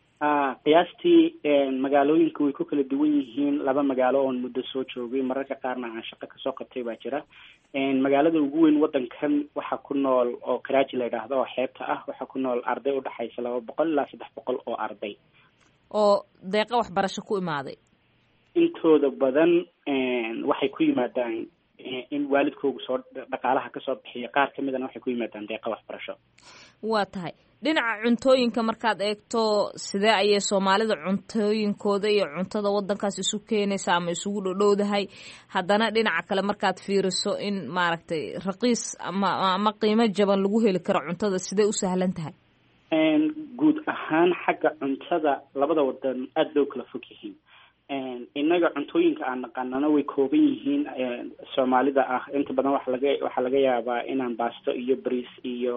qiyaastii magaalooyinka way ku kala duwan yihiin 2 magaalo oon muddo soo joogay mararka qaarna aan shaqo kasoo qabtay baa jira magaalada ugu weyn wadankan waxaa ku nool oo Karachi la yidhaahdo oo xeebta ah waxaa ku nool arday u dhaxaysa 200 ilaa 300 oo arday oo deeqa waxbarasho ku imaaday intooda badan waxay ku yimaadaan in waalidkoogu soo dhaqaalaha kasoo bixiya qaar kamidana waxay ku yimaadaan deeqa waxbarasho waa tahay dhinaca cuntooyinka markaad eegto sidee ayay soomaalida cuntooyinkooda iyo cuntada wadankaas isu keenaysa ama isugu dhodhowdahay haddana dhinaca kale markaad fiiriso in maaragtay raqiis ama qiimo jaban lagu heli karo cuntada sidee u sahlan tahay guud ahaan xagga cuntada labada wadan aada loo kala fog yihiin innaga cuntooyinka aan naqaanana way kooban yihiin soomaalida ah inta badan waxaa laga yaabaa inaan baasto iyo bariis iyo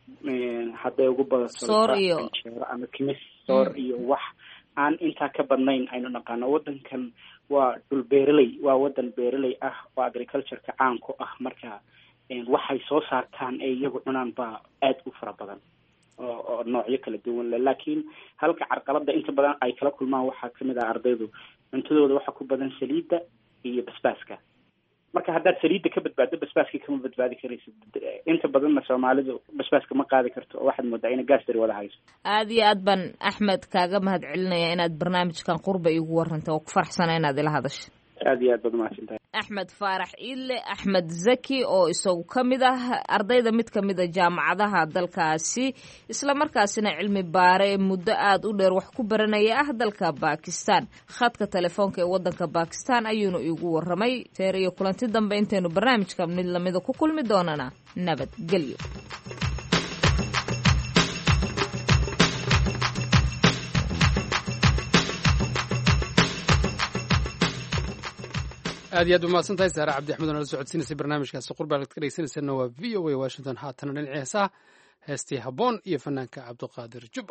hadday ugu badato ama kimis soor iyo wax aan intaa ka badnayn aynu naqaano wadankan waa dhul beeraley waa wadan beeraley ah oo agricultureka caan ku ah marka waxay soo saartaan ee iyagu cunaan baa aada u fara badan oo noocyo kala duwan leh. laakiin halka carqalada inta badan ay kala kulmaan waxaa kamid ah ardaydu cuntadooda waxaa ku badan saliidda iyo basbaaska. marka haddaad saliidda ka badbaado basbaaskii kama badbaadi karaysid. inta badanna soomaalidu basbaaska ma qaadi karto oo waxaad moodaa ina gaastari wada hayso. aada iyo aad baan axmed kaaga mahad celinaya inaad barnaamijkan qurba iigu warantay oo ku faraxsana inaad ila hadasho. aada iyo aad baad umahadsantahay. axmed faarax iile axmed zaki oo isagu ka mid ah ardayda mid ka mid a jaamacadaha dalkaasi islamarkaasina cilmi baare muddo aada u dheer wax ku baranaya ah dalka bakistan. khadka telefoonka ee wadanka bakistan ayuunu iigu waramay. teer iyo kulanti dambe intaynu barnaamijka mid lamida ku kulmi doonana nabadgelyo. aad iyo aad umahadsan tahay saare cabdi axmed oo nala socodsiinaysay barnaamijkaasi qurba ad ka dhegeysanaysaena waa v o a washington. haatana dhinacii heesaha heestii habboon iyo fanaanka cabdiqaadir jubba.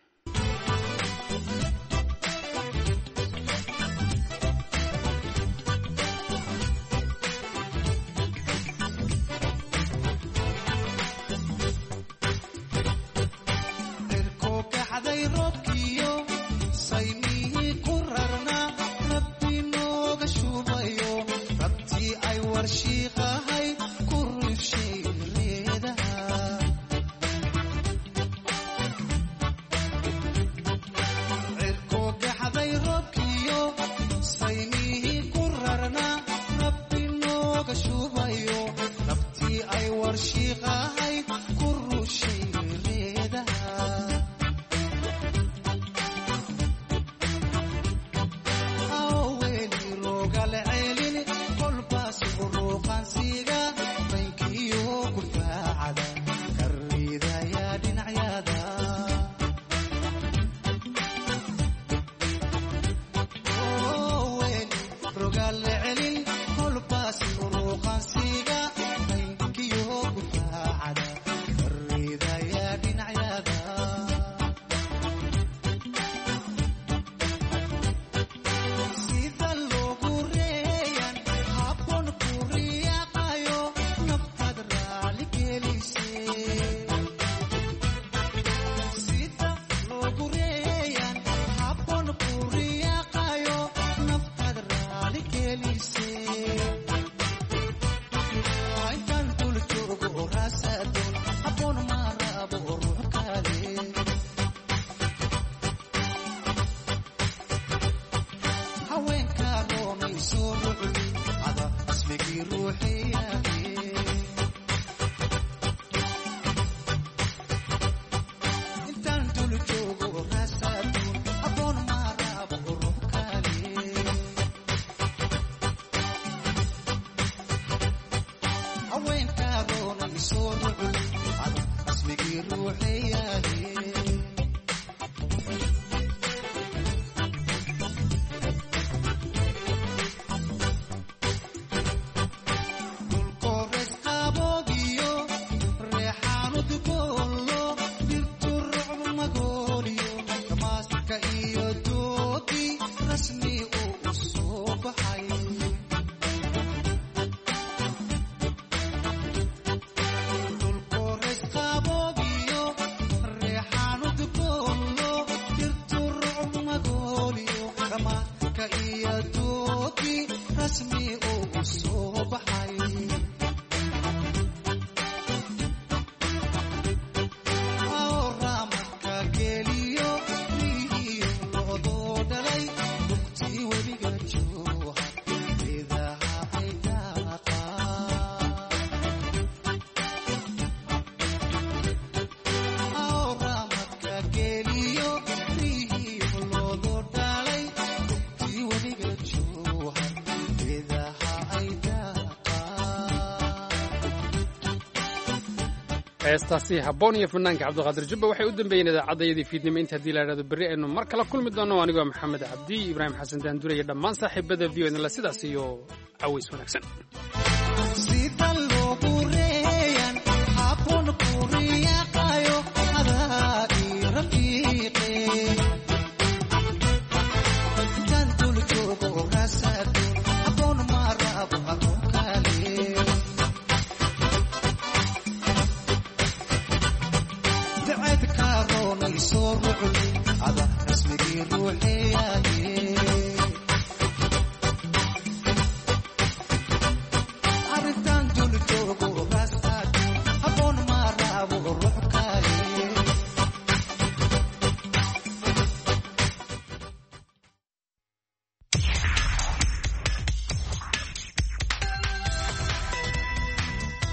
heestaasi habboon iyo fanaanka cabdiqaadir jubba waxay u dambeeyeen idaacadayadii fiidnimo inta haddii la idhahdo berri aynu mar kala kulmi doonno. anigoo maxamed cabdi ibraahim xasan daandure iyo dhammaan saaxiibada v o idinle sidaas iyo caways wanaagsan.